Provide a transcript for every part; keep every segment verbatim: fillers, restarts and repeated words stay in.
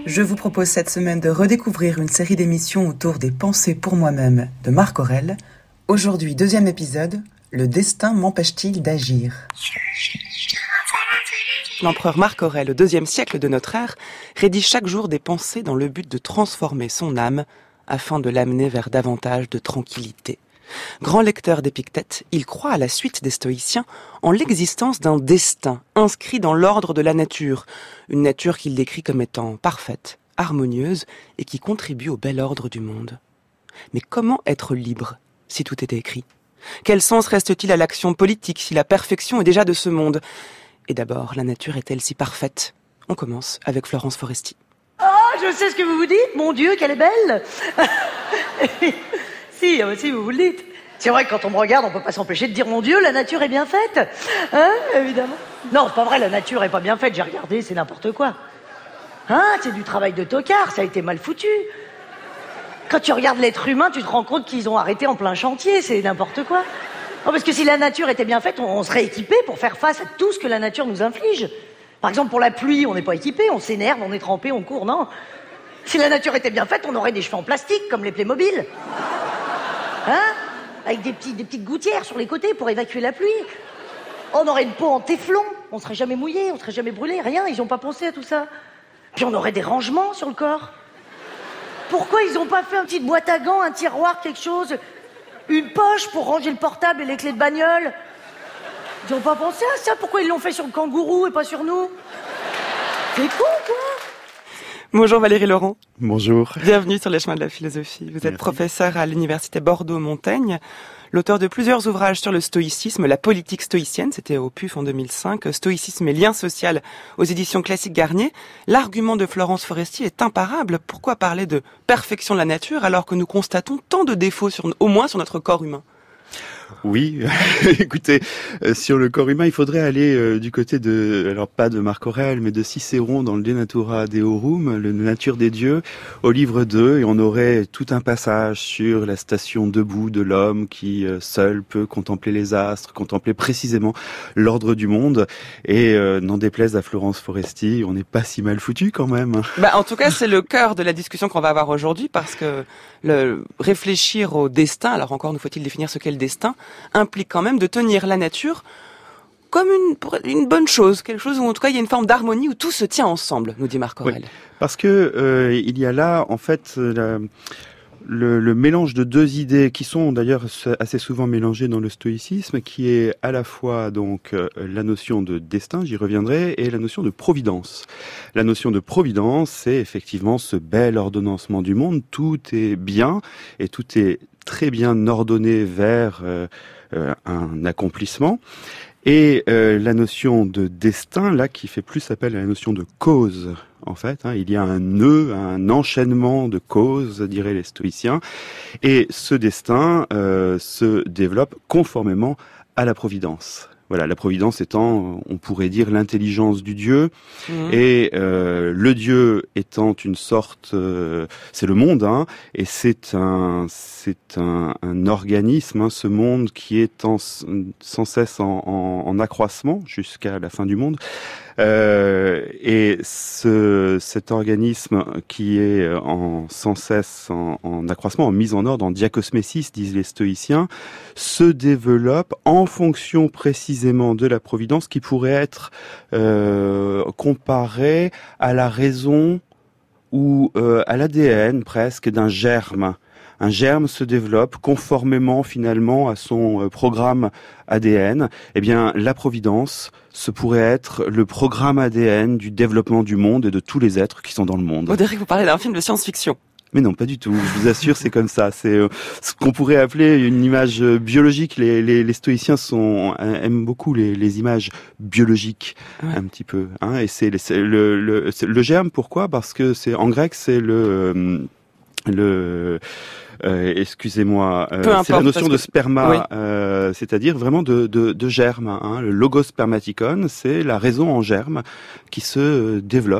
Je vous propose cette semaine de redécouvrir une série d'émissions autour des pensées pour moi-même de Marc Aurèle. Aujourd'hui, deuxième épisode, le destin m'empêche-t-il d'agir ? L'empereur Marc Aurèle, au deuxième siècle de notre ère, rédige chaque jour des pensées dans le but de transformer son âme afin de l'amener vers davantage de tranquillité. Grand lecteur d'Épictète, il croit à la suite des stoïciens en l'existence d'un destin inscrit dans l'ordre de la nature, une nature qu'il décrit comme étant parfaite, harmonieuse et qui contribue au bel ordre du monde. Mais comment être libre si tout est écrit ? Quel sens reste-t-il à l'action politique si la perfection est déjà de ce monde ? Et d'abord, la nature est-elle si parfaite ? On commence avec Florence Foresti. Oh, je sais ce que vous vous dites, mon Dieu, qu'elle est belle. Si, si, vous vous le dites. C'est vrai que quand on me regarde, on peut pas s'empêcher de dire, mon Dieu, la nature est bien faite. Hein, évidemment. Non, c'est pas vrai, la nature est pas bien faite, j'ai regardé, c'est n'importe quoi. Hein, c'est du travail de tocard, ça a été mal foutu. Quand tu regardes l'être humain, tu te rends compte qu'ils ont arrêté en plein chantier, c'est n'importe quoi. Non, parce que si la nature était bien faite, on, on serait équipé pour faire face à tout ce que la nature nous inflige. Par exemple, pour la pluie, on n'est pas équipé, on s'énerve, on est trempé, on court, non. Si la nature était bien faite, on aurait des cheveux en plastique, comme les Playmobil. Hein ? Avec des, petits, des petites gouttières sur les côtés pour évacuer la pluie. On aurait une peau en téflon, on serait jamais mouillé, on serait jamais brûlé, rien, ils n'ont pas pensé à tout ça. Puis on aurait des rangements sur le corps. Pourquoi ils n'ont pas fait une petite boîte à gants, un tiroir, quelque chose ? Une poche pour ranger le portable et les clés de bagnole ? Ils n'ont pas pensé à ça, pourquoi ils l'ont fait sur le kangourou et pas sur nous ? C'est con, quoi. Bonjour Valérie Laurent. Bonjour. Bienvenue sur les chemins de la philosophie. Vous êtes Merci. Professeur à l'université Bordeaux-Montaigne, l'auteur de plusieurs ouvrages sur le stoïcisme, la politique stoïcienne, c'était au P U F en deux mille cinq, Stoïcisme et lien social aux éditions Classique Garnier. L'argument de Florence Foresti est imparable. Pourquoi parler de perfection de la nature alors que nous constatons tant de défauts, sur, au moins sur notre corps humain ? Oui, écoutez, euh, sur le corps humain, il faudrait aller euh, du côté de, alors pas de Marc Aurèle, mais de Cicéron dans le De Natura Deorum, le Nature des dieux, au livre deux, et on aurait tout un passage sur la station debout de l'homme qui euh, seul peut contempler les astres, contempler précisément l'ordre du monde, et euh, n'en déplaise à Florence Foresti, on n'est pas si mal foutu quand même. Bah, en tout cas, c'est le cœur de la discussion qu'on va avoir aujourd'hui, parce que le réfléchir au destin, alors encore nous faut-il définir ce qu'est le destin, implique quand même de tenir la nature comme une, une bonne chose, quelque chose où en tout cas il y a une forme d'harmonie où tout se tient ensemble, nous dit Marc Aurèle. Oui, parce que euh, il y a là en fait la, le, le mélange de deux idées qui sont d'ailleurs assez souvent mélangées dans le stoïcisme, qui est à la fois donc la notion de destin, j'y reviendrai, et la notion de providence. La notion de providence, c'est effectivement ce bel ordonnancement du monde, tout est bien et tout est très bien ordonné vers euh, euh, un accomplissement. Et euh, la notion de destin, là, qui fait plus appel à la notion de cause, en fait. Hein, il y a un nœud, un enchaînement de causes, diraient les stoïciens. Et ce destin euh, se développe conformément à la providence. Voilà, la providence étant, on pourrait dire, l'intelligence du Dieu, mmh. et euh, le Dieu étant une sorte, euh, c'est le monde, hein, et c'est un, c'est un, un organisme, hein, ce monde qui est en, sans cesse en, en, en accroissement jusqu'à la fin du monde. Euh, et ce, cet organisme qui est en, sans cesse en, en accroissement, en mise en ordre, en diakosmesis, disent les stoïciens, se développe en fonction précisément de la providence qui pourrait être euh, comparée à la raison ou euh, à l'A D N presque d'un germe. Un germe se développe conformément finalement à son programme A D N. Eh bien, la providence, ce pourrait être le programme A D N du développement du monde et de tous les êtres qui sont dans le monde. On dirait que vous parlez d'un film de science-fiction. Mais non, pas du tout. Je vous assure, c'est comme ça. C'est euh, ce qu'on pourrait appeler une image biologique. Les, les, les stoïciens sont aiment beaucoup les, les images biologiques, ouais. un petit peu. Hein, et c'est, c'est le, le, c'est le germe. Pourquoi ? Parce que c'est en grec, c'est le le Euh, excusez-moi, euh, importe, c'est la notion de que... sperma, oui. euh, c'est-à-dire vraiment de, de, de germe. Hein. Le logospermatikon, c'est la raison en germe qui se développe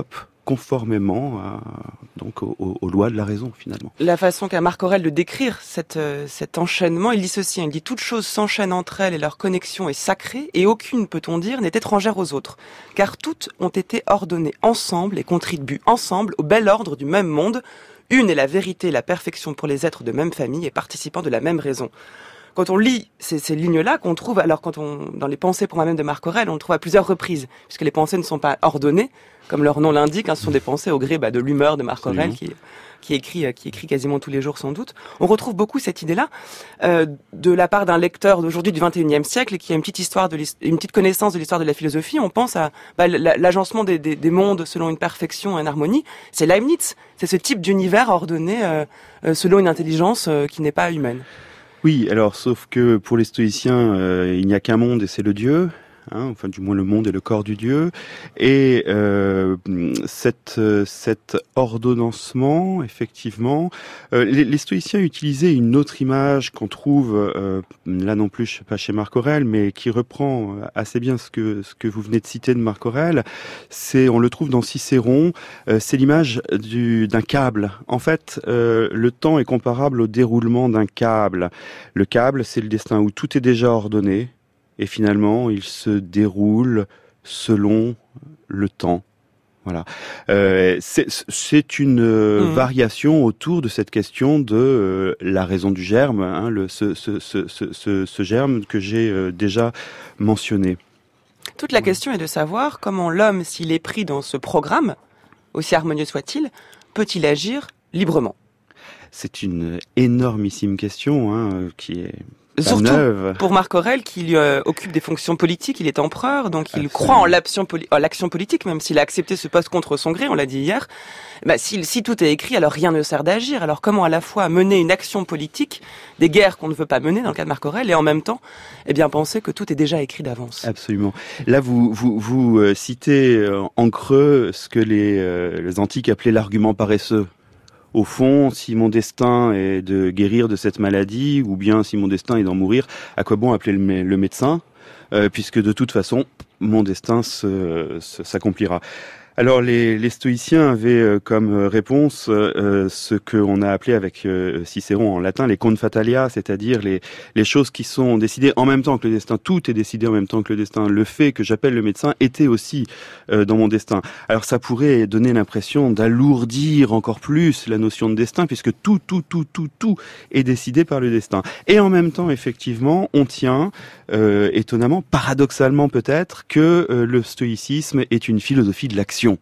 conformément à, donc aux, aux lois de la raison finalement. La façon qu'a Marc Aurèle de décrire cette, euh, cet enchaînement, il dit ceci, il dit « Toutes choses s'enchaînent entre elles et leur connexion est sacrée et aucune, peut-on dire, n'est étrangère aux autres, car toutes ont été ordonnées ensemble et contribuent ensemble au bel ordre du même monde. Une est la vérité et la perfection pour les êtres de même famille et participant de la même raison. » Quand on lit ces, ces lignes-là, qu'on trouve, alors quand on, dans les pensées pour moi-même de Marc Aurèle, on le trouve à plusieurs reprises, puisque les pensées ne sont pas ordonnées, comme leur nom l'indique, hein, ce sont des pensées au gré bah, de l'humeur de Marc Aurèle, qui, qui écrit, qui écrit quasiment tous les jours sans doute. On retrouve beaucoup cette idée-là euh, de la part d'un lecteur d'aujourd'hui du vingt et unième siècle, qui a une petite histoire de une petite connaissance de l'histoire de la philosophie. On pense à bah, l'agencement des, des, des mondes selon une perfection et une harmonie. C'est Leibniz, c'est ce type d'univers ordonné euh, euh, selon une intelligence euh, qui n'est pas humaine. Oui, alors sauf que pour les stoïciens, euh, il n'y a qu'un monde et c'est le Dieu. Hein, enfin du moins le monde est le corps du Dieu, et euh, cette, cet ordonnancement, effectivement, euh, les, les stoïciens utilisaient une autre image qu'on trouve, euh, là non plus pas chez Marc Aurèle, mais qui reprend assez bien ce que, ce que vous venez de citer de Marc Aurèle, c'est, on le trouve dans Cicéron, euh, c'est l'image du, d'un câble. En fait, euh, le temps est comparable au déroulement d'un câble. Le câble, c'est le destin où tout est déjà ordonné, et finalement, il se déroule selon le temps. Voilà. Euh, c'est, c'est une euh, mmh. variation autour de cette question de euh, la raison du germe, hein, le, ce, ce, ce, ce, ce germe que j'ai euh, déjà mentionné. Toute la question est de savoir comment l'homme, s'il est pris dans ce programme, aussi harmonieux soit-il, peut-il agir librement ? C'est une énormissime question hein, qui est... Surtout pour Marc Aurèle, qui lui euh, occupe des fonctions politiques, il est empereur, donc il Absolument. croit en l'action, poli- en l'action politique, même s'il a accepté ce poste contre son gré, on l'a dit hier. Bah, si, si tout est écrit, alors rien ne sert d'agir. Alors comment à la fois mener une action politique, des guerres qu'on ne veut pas mener dans le cas de Marc Aurèle, et en même temps, eh bien penser que tout est déjà écrit d'avance. Absolument. Là, vous vous, vous euh, citez euh, en creux ce que les, euh, les antiques appelaient l'argument paresseux. Au fond, si mon destin est de guérir de cette maladie, ou bien si mon destin est d'en mourir, à quoi bon appeler le, mé- le médecin, euh, puisque de toute façon, mon destin se, se, s'accomplira. Alors les, les stoïciens avaient euh, comme réponse euh, ce qu'on a appelé avec euh, Cicéron en latin les confatalia, c'est-à-dire les, les choses qui sont décidées en même temps que le destin. Tout est décidé en même temps que le destin. Le fait que j'appelle le médecin était aussi euh, dans mon destin. Alors ça pourrait donner l'impression d'alourdir encore plus la notion de destin, puisque tout, tout, tout, tout, tout est décidé par le destin. Et en même temps, effectivement, on tient, euh, étonnamment, paradoxalement peut-être, que euh, le stoïcisme est une philosophie de l'action.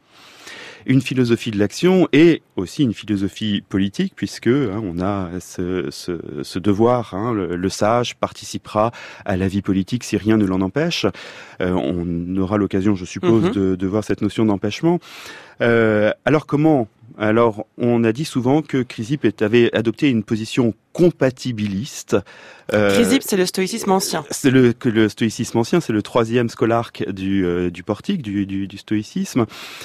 Une philosophie de l'action et aussi une philosophie politique, puisque hein, on a ce, ce, ce devoir, hein, le, le sage participera à la vie politique si rien ne l'en empêche. Euh, on aura l'occasion, je suppose, mm-hmm. de, de voir cette notion d'empêchement. Euh, alors comment ? Alors, on a dit souvent que Chrysippe avait adopté une position compatibiliste. Euh, Chrysippe, c'est le stoïcisme ancien. C'est le, que le stoïcisme ancien, c'est le troisième scolarque du, euh, du portique, du, du, du stoïcisme,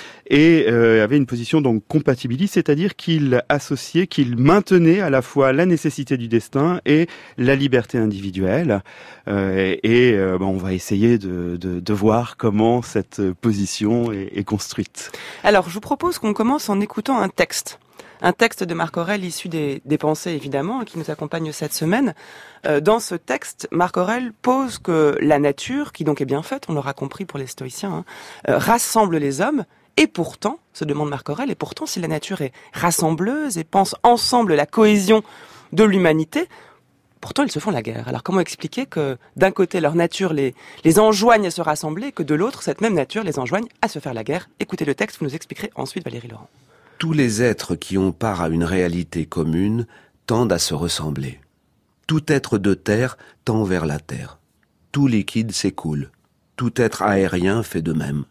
et euh, avait une position donc compatibiliste, c'est-à-dire qu'il associait, qu'il maintenait à la fois la nécessité du destin et la liberté individuelle. Euh, et euh, bon, on va essayer de, de, de voir comment cette position est, est construite. Alors, je vous propose qu'on commence en écoutant un texte. Un texte de Marc Aurèle issu des, des pensées, évidemment, qui nous accompagne cette semaine. Euh, dans ce texte, Marc Aurèle pose que la nature, qui donc est bien faite, on l'aura compris pour les stoïciens, hein, euh, rassemble les hommes, et pourtant, se demande Marc Aurèle, et pourtant, si la nature est rassembleuse et pense ensemble la cohésion de l'humanité, pourtant ils se font la guerre. Alors comment expliquer que d'un côté leur nature les, les enjoigne à se rassembler, et que de l'autre, cette même nature les enjoigne à se faire la guerre? Écoutez le texte, vous nous expliquerez ensuite, Valérie Laurent. Tous les êtres qui ont part à une réalité commune tendent à se ressembler. Tout être de terre tend vers la terre. Tout liquide s'écoule. Tout être aérien fait de même.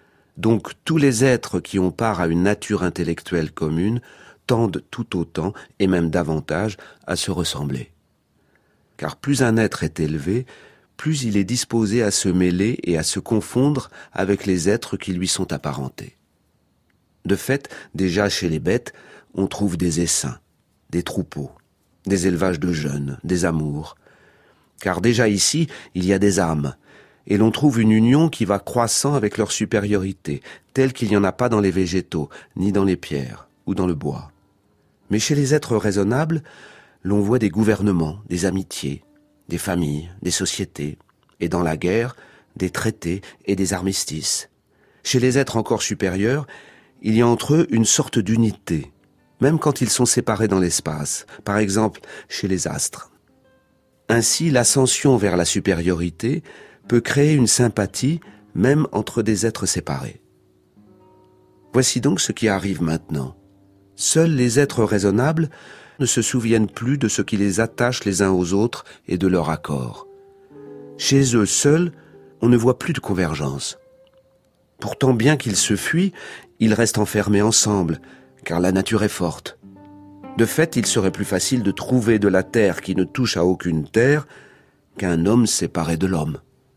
Donc tous les êtres qui ont part à une nature intellectuelle commune tendent tout autant, et même davantage, à se ressembler. Car plus un être est élevé, plus il est disposé à se mêler et à se confondre avec les êtres qui lui sont apparentés. De fait, déjà chez les bêtes, on trouve des essaims, des troupeaux, des élevages de jeunes, des amours. Car déjà ici, il y a des âmes, et l'on trouve une union qui va croissant avec leur supériorité, telle qu'il n'y en a pas dans les végétaux, ni dans les pierres, ou dans le bois. Mais chez les êtres raisonnables, l'on voit des gouvernements, des amitiés, des familles, des sociétés, et dans la guerre, des traités et des armistices. Chez les êtres encore supérieurs, il y a entre eux une sorte d'unité, même quand ils sont séparés dans l'espace, par exemple chez les astres. Ainsi, l'ascension vers la supériorité peut créer une sympathie même entre des êtres séparés. Voici donc ce qui arrive maintenant. Seuls les êtres raisonnables ne se souviennent plus de ce qui les attache les uns aux autres et de leur accord. Chez eux seuls, on ne voit plus de convergence. Pourtant, bien qu'ils se fuient, ils restent enfermés ensemble, car la nature est forte. De fait, il serait plus facile de trouver de la terre qui ne touche à aucune terre qu'un homme séparé de l'homme.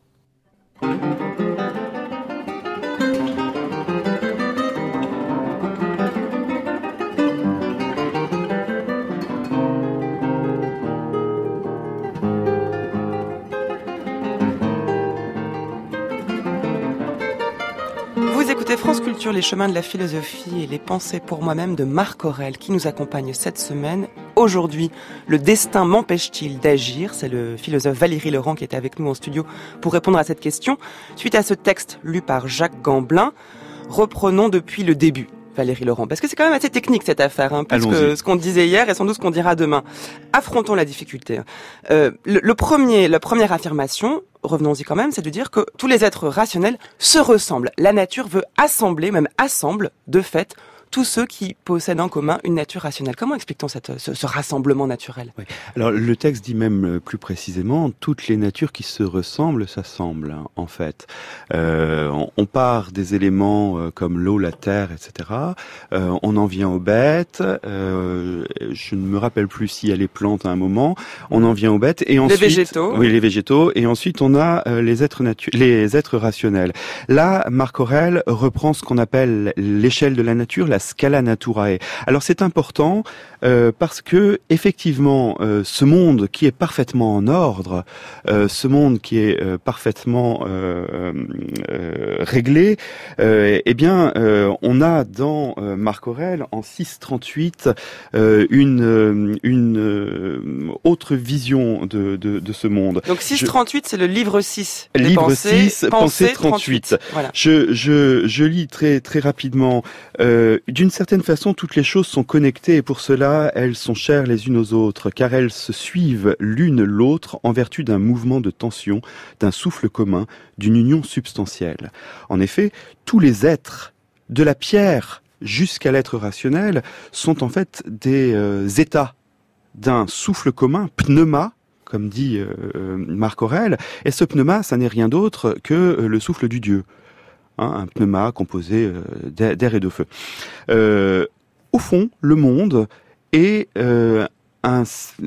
France Culture, les chemins de la philosophie et les pensées pour moi-même de Marc Aurèle qui nous accompagne cette semaine. Aujourd'hui, le destin m'empêche-t-il d'agir? C'est le philosophe Valérie Laurent qui est avec nous en studio pour répondre à cette question. Suite à ce texte lu par Jacques Gamblin, reprenons depuis le début. Valérie Laurent, parce que c'est quand même assez technique cette affaire, hein, plus que ce qu'on disait hier et sans doute ce qu'on dira demain. Affrontons la difficulté. Euh, le, le premier, la première affirmation, revenons-y quand même, c'est de dire que tous les êtres rationnels se ressemblent. La nature veut assembler, même assemble, de fait, tous ceux qui possèdent en commun une nature rationnelle. Comment explique-t-on cette, ce, ce rassemblement naturel? Oui. Alors le texte dit même plus précisément, toutes les natures qui se ressemblent s'assemblent, hein, en fait. Euh, on, on part des éléments euh, comme l'eau, la terre, et cetera. Euh, on en vient aux bêtes. Euh, je ne me rappelle plus s'il y a les plantes à un moment. On en vient aux bêtes et ensuite les végétaux. Oui, les végétaux. Et ensuite on a euh, les êtres natu- les êtres rationnels. Là, Marc Aurèle reprend ce qu'on appelle l'échelle de la nature, la Scala Naturae. Alors c'est important euh, parce que effectivement euh, ce monde qui est parfaitement en ordre, euh, ce monde qui est euh, parfaitement euh, euh, réglé, euh, eh bien euh, on a dans euh, Marc Aurèle en six trente-huit euh, une une euh, autre vision de, de de ce monde. Donc six trente-huit, c'est le livre six. Livre pensées, six, pensée pensée trente-huit. trente-huit. Voilà. Je je je lis très très rapidement. Euh, D'une certaine façon, toutes les choses sont connectées et pour cela, elles sont chères les unes aux autres, car elles se suivent l'une l'autre en vertu d'un mouvement de tension, d'un souffle commun, d'une union substantielle. En effet, tous les êtres, de la pierre jusqu'à l'être rationnel, sont en fait des euh, états d'un souffle commun, pneuma, comme dit euh, Marc Aurèle, et ce pneuma, ça n'est rien d'autre que euh, le souffle du Dieu. Hein, un pneuma composé euh, d'air et de feu. Euh, au fond, le monde est, euh, un,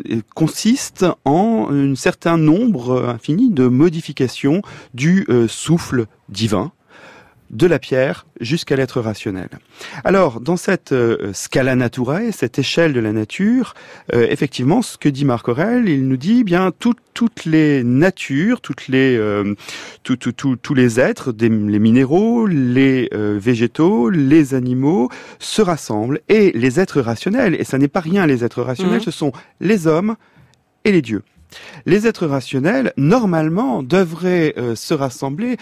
consiste en un certain nombre infini de modifications du euh, souffle divin, de la pierre jusqu'à l'être rationnel. Alors, dans cette euh, Scala Naturae, cette échelle de la nature, euh, effectivement, ce que dit Marc Aurèle, il nous dit bien tout, toutes les natures, toutes les, euh, tout, tout, tout, tous les êtres, des, les minéraux, les euh, végétaux, les animaux se rassemblent et les êtres rationnels. Et ça n'est pas rien, les êtres rationnels, mmh. ce sont les hommes et les dieux. Les êtres rationnels, normalement, devraient euh, se rassembler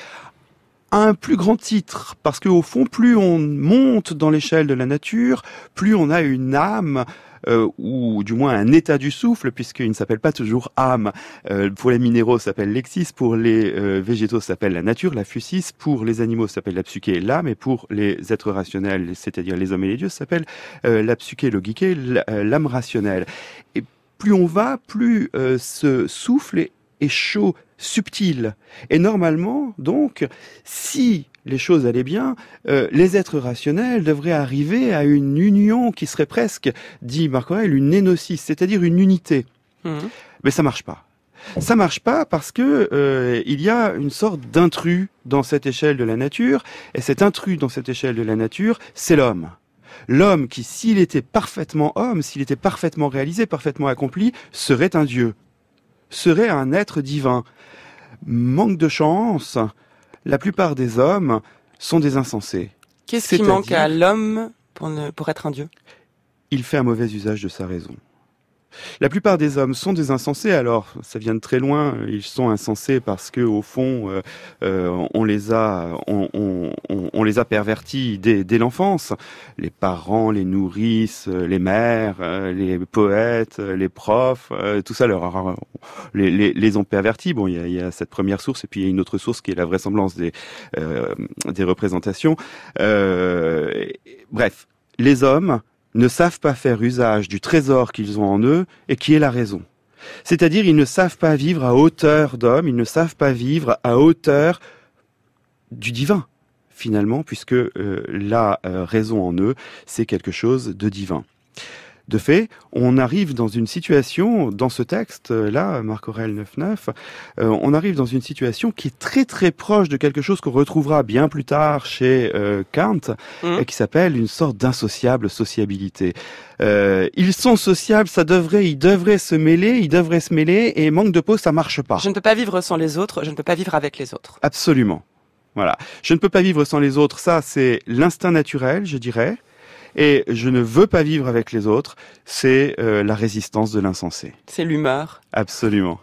à un plus grand titre, parce que au fond, plus on monte dans l'échelle de la nature, plus on a une âme, euh, ou du moins un état du souffle, puisqu'il ne s'appelle pas toujours âme. Euh, pour les minéraux, ça s'appelle l'exis, pour les euh, végétaux, ça s'appelle la nature, la physis, pour les animaux, ça s'appelle la psyché, l'âme, et pour les êtres rationnels, c'est-à-dire les hommes et les dieux, ça s'appelle euh, la psyché, logiquée, l'âme rationnelle. Et plus on va, plus euh, ce souffle est, est chaud, subtil. Et normalement, donc, si les choses allaient bien, euh, les êtres rationnels devraient arriver à une union qui serait presque, dit Marc Aurèle, une énosis, c'est-à-dire une unité. Mmh. Mais ça marche pas. Ça marche pas parce que euh, il y a une sorte d'intrus dans cette échelle de la nature, et cet intrus dans cette échelle de la nature, c'est l'homme. L'homme qui, s'il était parfaitement homme, s'il était parfaitement réalisé, parfaitement accompli, serait un dieu, serait un être divin. Manque de chance, la plupart des hommes sont des insensés. Qu'est-ce qui C'est-à-dire, manque à l'homme pour, ne, pour être un dieu ? Il fait un mauvais usage de sa raison. La plupart des hommes sont des insensés, alors ça vient de très loin, ils sont insensés parce que au fond euh, euh, on les a on, on, on, on les a pervertis dès, dès l'enfance. Les parents, les nourrices, les mères, les poètes, les profs, euh, tout ça leur les, les, les ont pervertis. Bon, il y a, il y a cette première source et puis il y a une autre source qui est la vraisemblance des euh, des représentations. Euh, bref, les hommes ne savent pas faire usage du trésor qu'ils ont en eux et qui est la raison. C'est-à-dire, ils ne savent pas vivre à hauteur d'homme, ils ne savent pas vivre à hauteur du divin, finalement, puisque euh, la euh, raison en eux, c'est quelque chose de divin. De fait, on arrive dans une situation, dans ce texte-là, Marc Aurèle neuf neuf, euh, on arrive dans une situation qui est très très proche de quelque chose qu'on retrouvera bien plus tard chez euh, Kant, mmh. et qui s'appelle une sorte d'insociable sociabilité. Euh, ils sont sociables, ça devrait, ils devraient se mêler, ils devraient se mêler, et manque de peau, ça marche pas. Je ne peux pas vivre sans les autres, je ne peux pas vivre avec les autres. Absolument. Voilà. Je ne peux pas vivre sans les autres, ça c'est l'instinct naturel, je dirais. Et je ne veux pas vivre avec les autres, c'est euh, la résistance de l'insensé. C'est l'humeur. Absolument.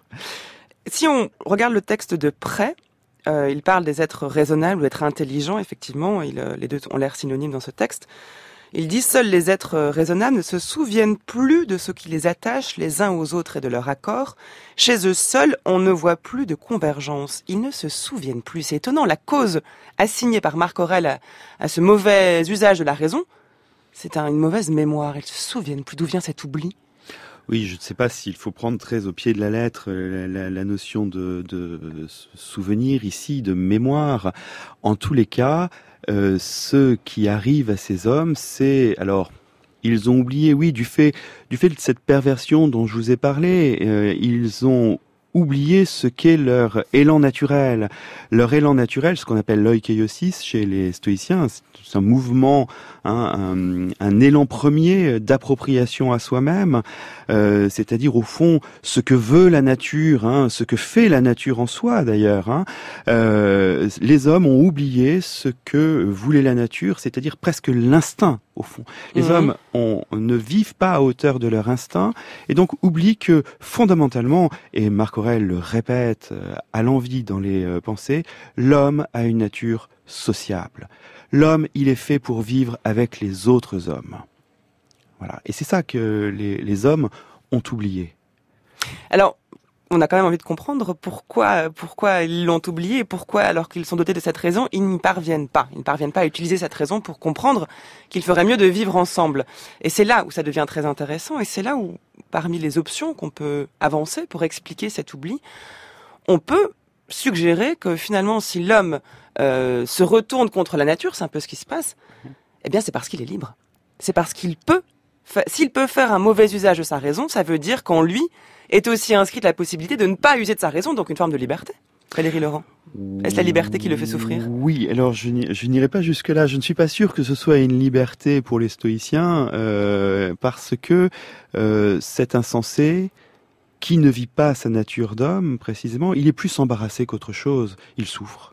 Si on regarde le texte de près, euh, il parle des êtres raisonnables ou d'êtres intelligents, effectivement, il, euh, les deux ont l'air synonymes dans ce texte. Il dit « Seuls les êtres raisonnables ne se souviennent plus de ce qui les attache les uns aux autres et de leur accord. Chez eux seuls, on ne voit plus de convergence. Ils ne se souviennent plus. » C'est étonnant, la cause assignée par Marc Aurèle à, à ce mauvais usage de la raison, c'est un, une mauvaise mémoire. Ils se souviennent plus. D'où vient cet oubli ? Oui, je ne sais pas s'il faut prendre très au pied de la lettre la, la, la notion de, de souvenir ici, de mémoire. En tous les cas, euh, ce qui arrive à ces hommes, c'est alors ils ont oublié, oui, du fait du fait de cette perversion dont je vous ai parlé, euh, ils ont oublier ce qu'est leur élan naturel. Leur élan naturel, ce qu'on appelle l'oikoiosis chez les stoïciens, c'est un mouvement, hein, un, un élan premier d'appropriation à soi-même, euh, c'est-à-dire au fond ce que veut la nature, hein, ce que fait la nature en soi d'ailleurs. Hein. Euh, les hommes ont oublié ce que voulait la nature, c'est-à-dire presque l'instinct au fond. Les mmh. hommes on, ne vivent pas à hauteur de leur instinct et donc oublient que fondamentalement, et Marc Aurèle le répète à l'envi dans les euh, pensées, l'homme a une nature sociable. L'homme, il est fait pour vivre avec les autres hommes. Voilà. Et c'est ça que les, les hommes ont oublié. Alors, on a quand même envie de comprendre pourquoi, pourquoi ils l'ont oublié et pourquoi, alors qu'ils sont dotés de cette raison, ils n'y parviennent pas. Ils ne parviennent pas à utiliser cette raison pour comprendre qu'il ferait mieux de vivre ensemble. Et c'est là où ça devient très intéressant et c'est là où, parmi les options qu'on peut avancer pour expliquer cet oubli, on peut suggérer que finalement, si l'homme euh, se retourne contre la nature, c'est un peu ce qui se passe, eh bien c'est parce qu'il est libre. C'est parce qu'il peut, fa- s'il peut faire un mauvais usage de sa raison, ça veut dire qu'en lui est aussi inscrite la possibilité de ne pas user de sa raison, donc une forme de liberté. Valérie Laurent, est-ce la liberté qui le fait souffrir ? Oui, alors je, je n'irai pas jusque-là. Je ne suis pas sûr que ce soit une liberté pour les stoïciens, euh, parce que euh, cet insensé, qui ne vit pas sa nature d'homme, précisément, il est plus embarrassé qu'autre chose. Il souffre.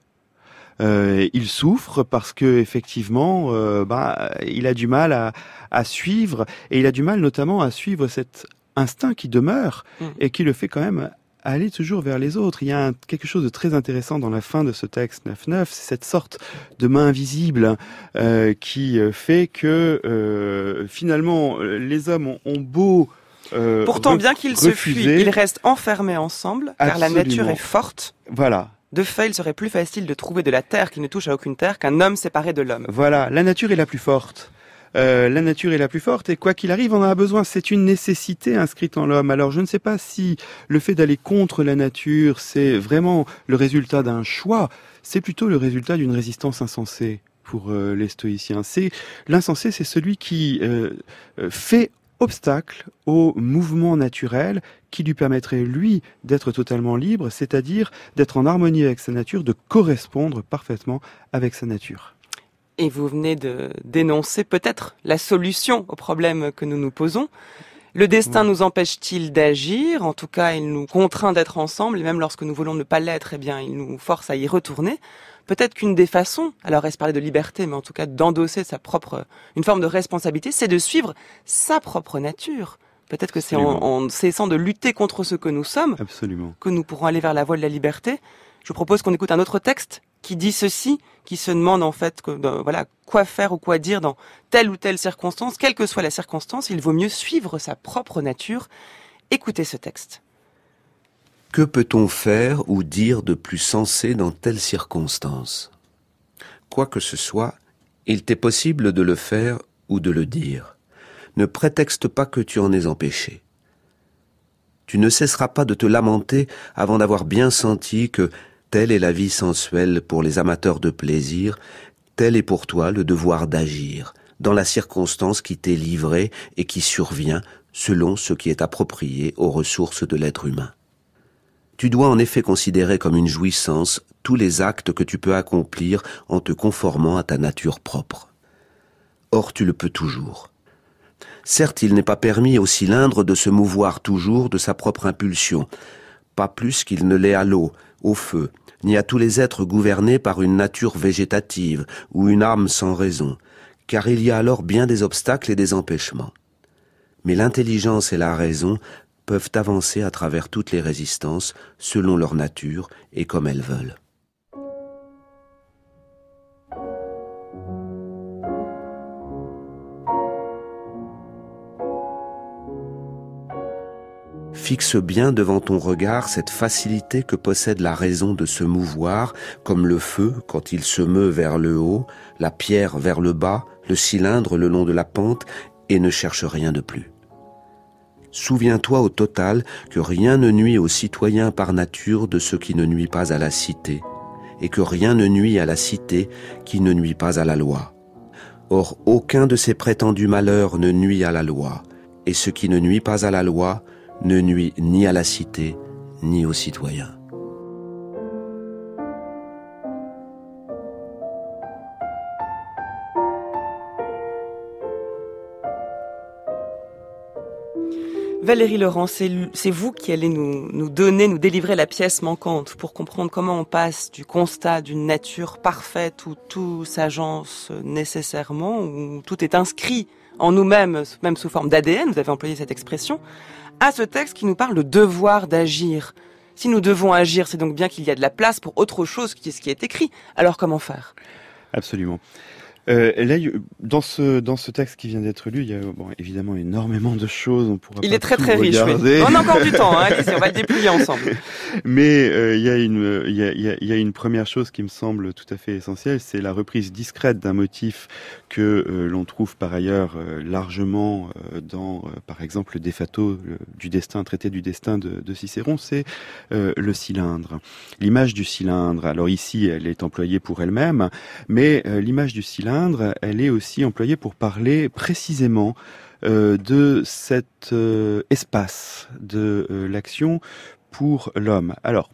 Euh, il souffre parce que effectivement, euh, bah, il a du mal à, à suivre, et il a du mal notamment à suivre cet instinct qui demeure mmh. et qui le fait quand même aller toujours vers les autres. Il y a un, quelque chose de très intéressant dans la fin de ce texte neuf neuf, c'est cette sorte de main invisible euh, qui fait que euh, finalement les hommes ont, ont beau Euh, Pourtant, re- bien qu'ils refuser. se fuient, ils restent enfermés ensemble, car Absolument. la nature est forte. Voilà. De fait, il serait plus facile de trouver de la terre qui ne touche à aucune terre qu'un homme séparé de l'homme. Voilà, la nature est la plus forte. Euh, la nature est la plus forte et quoi qu'il arrive, on en a besoin. C'est une nécessité inscrite en l'homme. Alors je ne sais pas si le fait d'aller contre la nature, c'est vraiment le résultat d'un choix. C'est plutôt le résultat d'une résistance insensée pour euh, les stoïciens. C'est l'insensé, c'est celui qui euh, fait obstacle au mouvement naturel qui lui permettrait, lui, d'être totalement libre, c'est-à-dire d'être en harmonie avec sa nature, de correspondre parfaitement avec sa nature. Et vous venez de dénoncer peut-être la solution au problème que nous nous posons. Le destin nous empêche-t-il d'agir? En tout cas, il nous contraint d'être ensemble, et même lorsque nous voulons ne pas l'être, eh bien, il nous force à y retourner. Peut-être qu'une des façons, alors reste parler de liberté, mais en tout cas d'endosser sa propre, une forme de responsabilité, c'est de suivre sa propre nature. Peut-être que c'est en, en cessant de lutter contre ce que nous sommes, Absolument. que nous pourrons aller vers la voie de la liberté. Je vous propose qu'on écoute un autre texte qui dit ceci, qui se demande en fait que, de, voilà, quoi faire ou quoi dire dans telle ou telle circonstance. Quelle que soit la circonstance, il vaut mieux suivre sa propre nature. Écoutez ce texte. Que peut-on faire ou dire de plus sensé dans telle circonstance? Quoi que ce soit, il t'est possible de le faire ou de le dire. Ne prétexte pas que tu en es empêché. Tu ne cesseras pas de te lamenter avant d'avoir bien senti que telle est la vie sensuelle pour les amateurs de plaisir, tel est pour toi le devoir d'agir, dans la circonstance qui t'est livrée et qui survient selon ce qui est approprié aux ressources de l'être humain. Tu dois en effet considérer comme une jouissance tous les actes que tu peux accomplir en te conformant à ta nature propre. Or tu le peux toujours. Certes, il n'est pas permis au cylindre de se mouvoir toujours de sa propre impulsion, pas plus qu'il ne l'est à l'eau, au feu, ni à tous les êtres gouvernés par une nature végétative ou une âme sans raison, car il y a alors bien des obstacles et des empêchements. Mais l'intelligence et la raison peuvent avancer à travers toutes les résistances selon leur nature et comme elles veulent. Fixe bien devant ton regard cette facilité que possède la raison de se mouvoir, comme le feu quand il se meut vers le haut, la pierre vers le bas, le cylindre le long de la pente, et ne cherche rien de plus. Souviens-toi au total que rien ne nuit aux citoyens par nature de ce qui ne nuit pas à la cité, et que rien ne nuit à la cité qui ne nuit pas à la loi. Or, aucun de ces prétendus malheurs ne nuit à la loi, et ce qui ne nuit pas à la loi ne nuit ni à la cité, ni aux citoyens. Valérie Laurent, c'est, c'est vous qui allez nous, nous donner, nous délivrer la pièce manquante pour comprendre comment on passe du constat d'une nature parfaite où tout s'agence nécessairement, où tout est inscrit en nous-mêmes, même sous forme d'A D N, vous avez employé cette expression, à ce texte qui nous parle de devoir d'agir. Si nous devons agir, c'est donc bien qu'il y a de la place pour autre chose que ce qui est écrit. Alors comment faire? Absolument. Euh, là, dans ce dans ce texte qui vient d'être lu, il y a bon, évidemment énormément de choses. On pourra il pas est très tout très riche. Oui. On a encore du temps. Hein, allez-y, on va le dépouiller ensemble. Mais euh, il y a une il y a, il y a il y a une première chose qui me semble tout à fait essentielle, c'est la reprise discrète d'un motif que euh, l'on trouve par ailleurs euh, largement euh, dans euh, par exemple le De Fato le, du destin, traité du destin de, de Cicéron, c'est euh, le cylindre, l'image du cylindre. Alors ici, elle est employée pour elle-même, mais euh, l'image du cylindre, elle est aussi employée pour parler précisément euh, de cet euh, espace de euh, l'action pour l'homme. Alors,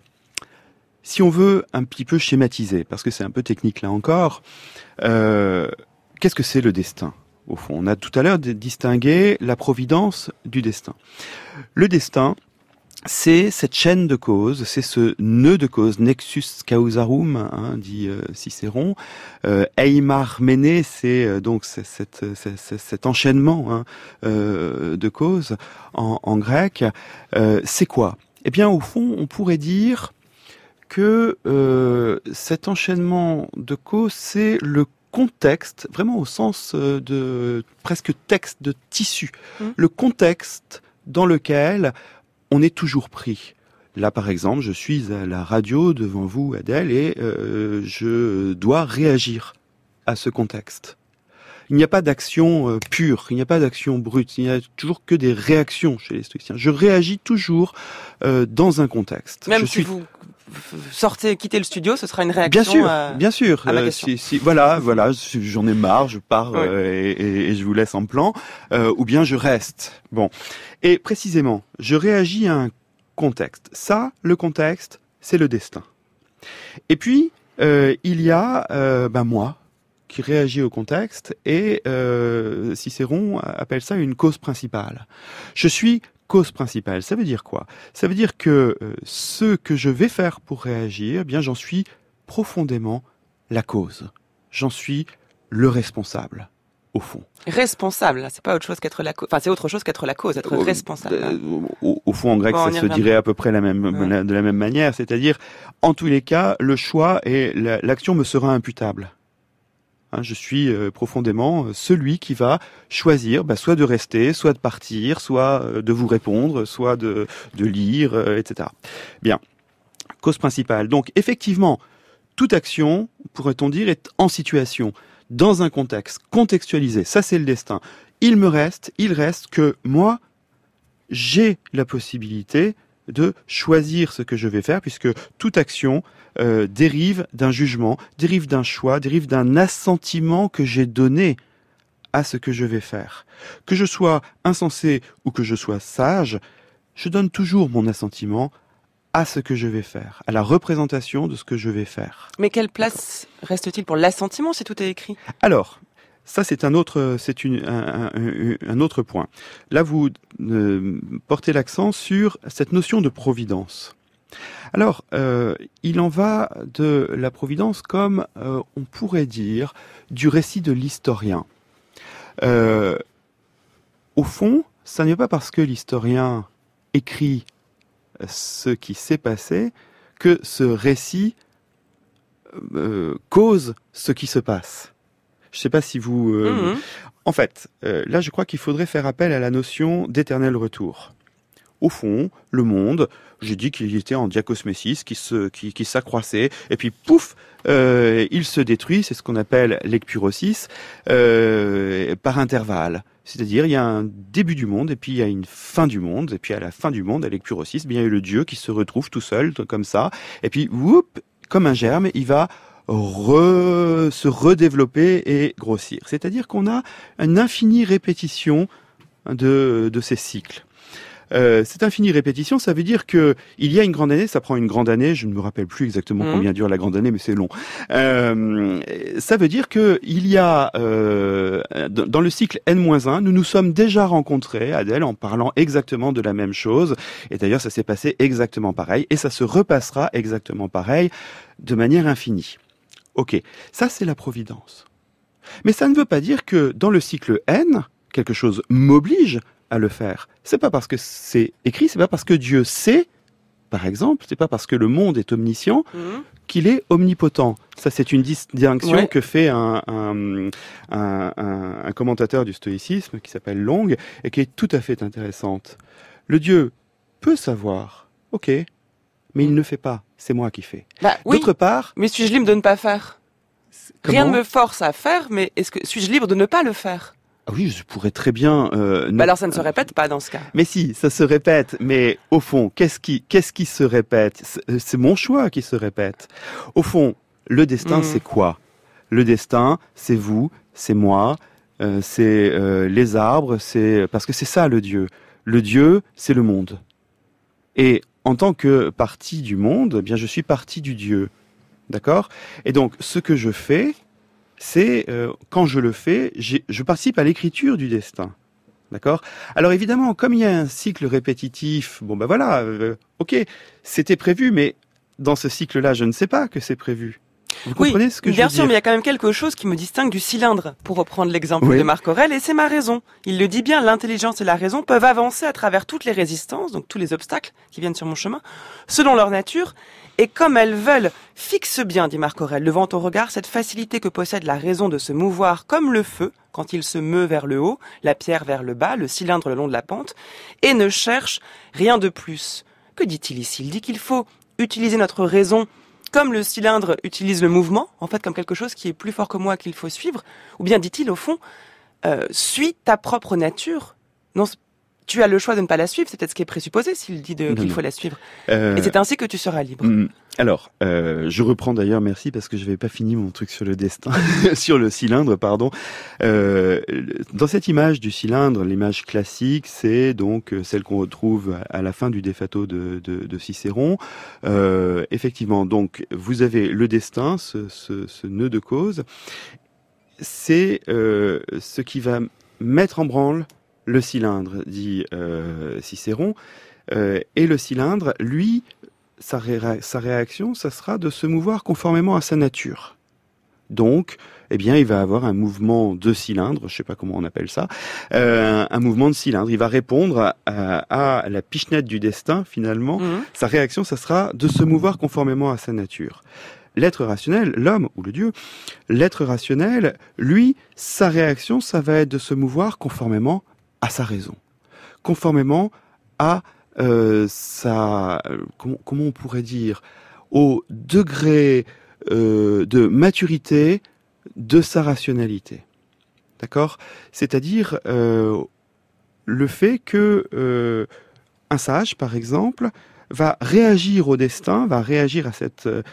si on veut un petit peu schématiser, parce que c'est un peu technique là encore, euh, qu'est-ce que c'est le destin ? Au fond, on a tout à l'heure distingué la providence du destin. Le destin, c'est cette chaîne de causes, c'est ce nœud de cause, nexus causarum, hein, dit euh, Cicéron. Euh, eimar mene, c'est euh, donc c'est, c'est, c'est, c'est, cet enchaînement hein, euh, de causes en, en grec. Euh, c'est quoi ? Eh bien, au fond, on pourrait dire que euh, cet enchaînement de causes, c'est le contexte, vraiment au sens de presque texte de tissu, mmh. le contexte dans lequel on est toujours pris. Là, par exemple, je suis à la radio devant vous, Adèle, et euh, je dois réagir à ce contexte. Il n'y a pas d'action euh, pure, il n'y a pas d'action brute, il n'y a toujours que des réactions chez les stoïciens. Je réagis toujours euh, dans un contexte. Même je si suis... vous sortez, quittez le studio, ce sera une réaction. Bien sûr, à, bien sûr. À ma euh, question. si, si, voilà, voilà, j'en ai marre, je pars oui. euh, et, et, et je vous laisse en plan, euh, ou bien je reste. Bon, et précisément, je réagis à un contexte. Ça, le contexte, c'est le destin. Et puis euh, il y a, euh, ben moi, qui réagit au contexte et euh, Cicéron appelle ça une cause principale. Je suis cause principale. Ça veut dire quoi? Ça veut dire que euh, ce que je vais faire pour réagir, eh bien j'en suis profondément la cause. J'en suis le responsable, au fond. Responsable, c'est pas autre chose qu'être la cause. Enfin, c'est autre chose qu'être la cause, être Au, responsable. euh, au, au fond, en grec, bon, ça se dirait à peu près la même, ouais. la, de la même manière. C'est-à-dire, en tous les cas, le choix et la, l'action me sera imputable. Hein, je suis euh, profondément celui qui va choisir, bah, soit de rester, soit de partir, soit euh, de vous répondre, soit de, de lire, euh, et cetera. Bien. Cause principale. Donc, effectivement, toute action, pourrait-on dire, est en situation, dans un contexte, contextualisé. Ça, c'est le destin. Il me reste, il reste que moi, j'ai la possibilité de choisir ce que je vais faire, puisque toute action euh, dérive d'un jugement, dérive d'un choix, dérive d'un assentiment que j'ai donné à ce que je vais faire. Que je sois insensé ou que je sois sage, je donne toujours mon assentiment à ce que je vais faire, à la représentation de ce que je vais faire. Mais quelle place reste-t-il pour l'assentiment si tout est écrit? Alors, ça c'est un autre, c'est une, un, un, un autre point. Là, vous euh, portez l'accent sur cette notion de providence. Alors, euh, il en va de la providence comme, euh, on pourrait dire, du récit de l'historien. Euh, au fond, ça n'est pas parce que l'historien écrit ce qui s'est passé que ce récit euh, cause ce qui se passe. Je ne sais pas si vous... Euh... Mmh. En fait, euh, là je crois qu'il faudrait faire appel à la notion d'éternel retour. Au fond, le monde, j'ai dit qu'il était en diakosmesis, qui, se, qui, qui s'accroissait, et puis pouf, euh, il se détruit, c'est ce qu'on appelle l'ekpurosis, euh, par intervalle. C'est-à-dire, il y a un début du monde, et puis il y a une fin du monde, et puis à la fin du monde, à l'ekpurosis, bien, il y a le Dieu qui se retrouve tout seul, comme ça, et puis, whoop, comme un germe, il va re, se redévelopper et grossir. C'est-à-dire qu'on a une infinie répétition de, de ces cycles. Euh, cette infinie répétition, ça veut dire que il y a une grande année, ça prend une grande année, je ne me rappelle plus exactement mmh. combien dure la grande année, mais c'est long. Euh, ça veut dire que il y a euh, dans le cycle N moins un, nous nous sommes déjà rencontrés, Adèle, en parlant exactement de la même chose. Et d'ailleurs, ça s'est passé exactement pareil, et ça se repassera exactement pareil, de manière infinie. Ok, ça c'est la providence. Mais ça ne veut pas dire que dans le cycle N, quelque chose m'oblige à le faire. C'est pas parce que c'est écrit, c'est pas parce que Dieu sait, par exemple, c'est pas parce que le monde est omniscient mmh. qu'il est omnipotent. Ça, c'est une distinction ouais. que fait un, un, un, un, un commentateur du stoïcisme qui s'appelle Long et qui est tout à fait intéressante. Le Dieu peut savoir, ok, mais il ne fait pas. C'est moi qui fais. Bah, oui, d'autre part, mais suis-je libre de ne pas faire? Comment? Rien ne me force à faire, mais est-ce que suis-je libre de ne pas le faire? Ah oui, je pourrais très bien... Euh, bah alors ça ne se répète pas dans ce cas. Mais si, ça se répète. Mais au fond, qu'est-ce qui, qu'est-ce qui se répète? c'est, c'est mon choix qui se répète. Au fond, le destin, mmh. c'est quoi? Le destin, c'est vous, c'est moi, euh, c'est euh, les arbres, c'est parce que c'est ça le Dieu. Le Dieu, c'est le monde. Et en tant que partie du monde, eh bien je suis partie du Dieu. D'accord? Et donc, ce que je fais... c'est euh, quand je le fais, j'ai, je participe à l'écriture du destin, d'accord? Alors évidemment, comme il y a un cycle répétitif, bon ben voilà, euh, ok, c'était prévu, mais dans ce cycle-là, je ne sais pas que c'est prévu. Vous comprenez oui, ce que je veux bien dire? sûr, mais il y a quand même quelque chose qui me distingue du cylindre, pour reprendre l'exemple oui. de Marc Aurèle, et c'est ma raison. Il le dit bien, l'intelligence et la raison peuvent avancer à travers toutes les résistances, donc tous les obstacles qui viennent sur mon chemin, selon leur nature, et comme elles veulent, fixe bien, dit Marc Aurèle, levant au regard cette facilité que possède la raison de se mouvoir comme le feu, quand il se meut vers le haut, la pierre vers le bas, le cylindre le long de la pente, et ne cherche rien de plus. Que dit-il ici? Il dit qu'il faut utiliser notre raison comme le cylindre utilise le mouvement, en fait comme quelque chose qui est plus fort que moi qu'il faut suivre, ou bien dit-il au fond, euh, suis ta propre nature. Non, tu as le choix de ne pas la suivre, c'est peut-être ce qui est présupposé s'il dit de, qu'il faut la suivre. Euh, Et c'est ainsi que tu seras libre. Alors, euh, je reprends d'ailleurs, merci, parce que je n'avais pas fini mon truc sur le destin, sur le cylindre, pardon. Euh, dans cette image du cylindre, l'image classique, c'est donc celle qu'on retrouve à la fin du De Fato de, de, de Cicéron. Euh, effectivement, donc, vous avez le destin, ce, ce, ce nœud de cause. c'est euh, ce qui va mettre en branle le cylindre, dit euh, Cicéron. Euh, et le cylindre, lui, sa, ré- sa réaction, ça sera de se mouvoir conformément à sa nature. Donc, eh bien, il va avoir un mouvement de cylindre, je sais pas comment on appelle ça, euh, un mouvement de cylindre. Il va répondre à, à la pichenette du destin, finalement. Mmh. Sa réaction, ça sera de se mouvoir conformément à sa nature. L'être rationnel, l'homme ou le Dieu, l'être rationnel, lui, sa réaction, ça va être de se mouvoir conformément à sa raison, conformément à euh, sa, comment, comment on pourrait dire, au degré euh, de maturité de sa rationalité. D'accord ? C'est-à-dire euh, le fait que euh, un sage, par exemple, va réagir au destin, va réagir à cette euh,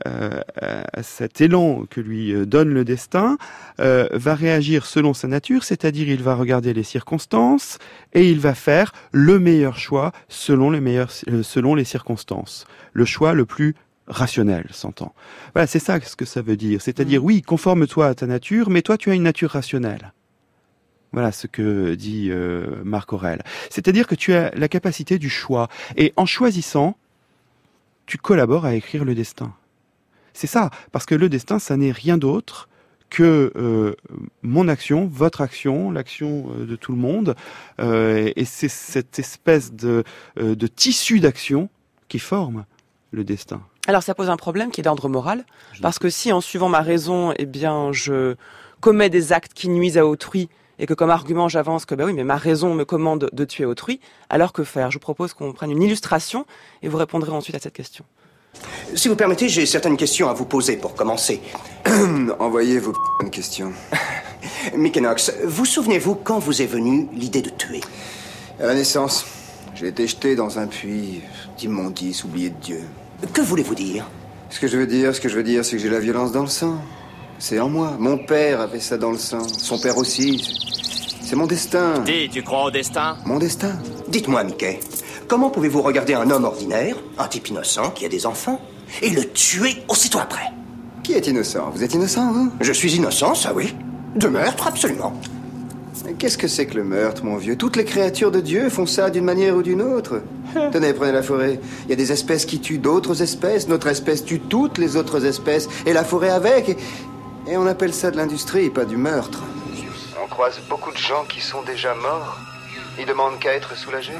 à cet élan que lui donne le destin, euh, va réagir selon sa nature, c'est-à-dire il va regarder les circonstances et il va faire le meilleur choix selon les meilleurs, euh, selon les circonstances. Le choix le plus rationnel, s'entend. Voilà, c'est ça ce que ça veut dire. C'est-à-dire, mmh. oui, conforme-toi à ta nature, mais toi, tu as une nature rationnelle. Voilà ce que dit euh, Marc Aurèle. C'est-à-dire que tu as la capacité du choix. Et en choisissant, tu collabores à écrire le destin. C'est ça, parce que le destin, ça n'est rien d'autre que euh, mon action, votre action, l'action euh, de tout le monde. Euh, et c'est cette espèce de, euh, de tissu d'action qui forme le destin. Alors ça pose un problème qui est d'ordre moral, parce que si en suivant ma raison, eh bien, je commets des actes qui nuisent à autrui, et que comme argument j'avance que bah oui, mais ma raison me commande de tuer autrui, alors que faire ? Je vous propose qu'on prenne une illustration, et vous répondrez ensuite à cette question. Si vous permettez, j'ai certaines questions à vous poser pour commencer. Envoyez vos p*** questions. Mickey-Knox, vous souvenez-vous quand vous est venue l'idée de tuer ? À la naissance, j'ai été jeté dans un puits d'immondice oublié de Dieu. Que voulez-vous dire ? Ce que je veux dire, ce que je veux dire, c'est que j'ai la violence dans le sang. C'est en moi. Mon père avait ça dans le sang. Son père aussi. C'est mon destin. Dis, tu crois au destin ? Mon destin. Dites-moi, Mickey, comment pouvez-vous regarder un homme ordinaire, un type innocent qui a des enfants, et le tuer aussitôt après ? Qui est innocent ? Vous êtes innocent, vous ? Je suis innocent, ça oui. De meurtre, absolument. Mais qu'est-ce que c'est que le meurtre, mon vieux ? Toutes les créatures de Dieu font ça d'une manière ou d'une autre. Tenez, prenez la forêt. Il y a des espèces qui tuent d'autres espèces. Notre espèce tue toutes les autres espèces. Et la forêt avec. Et, et on appelle ça de l'industrie, pas du meurtre. On croise beaucoup de gens qui sont déjà morts. Ils demandent qu'à être soulagés.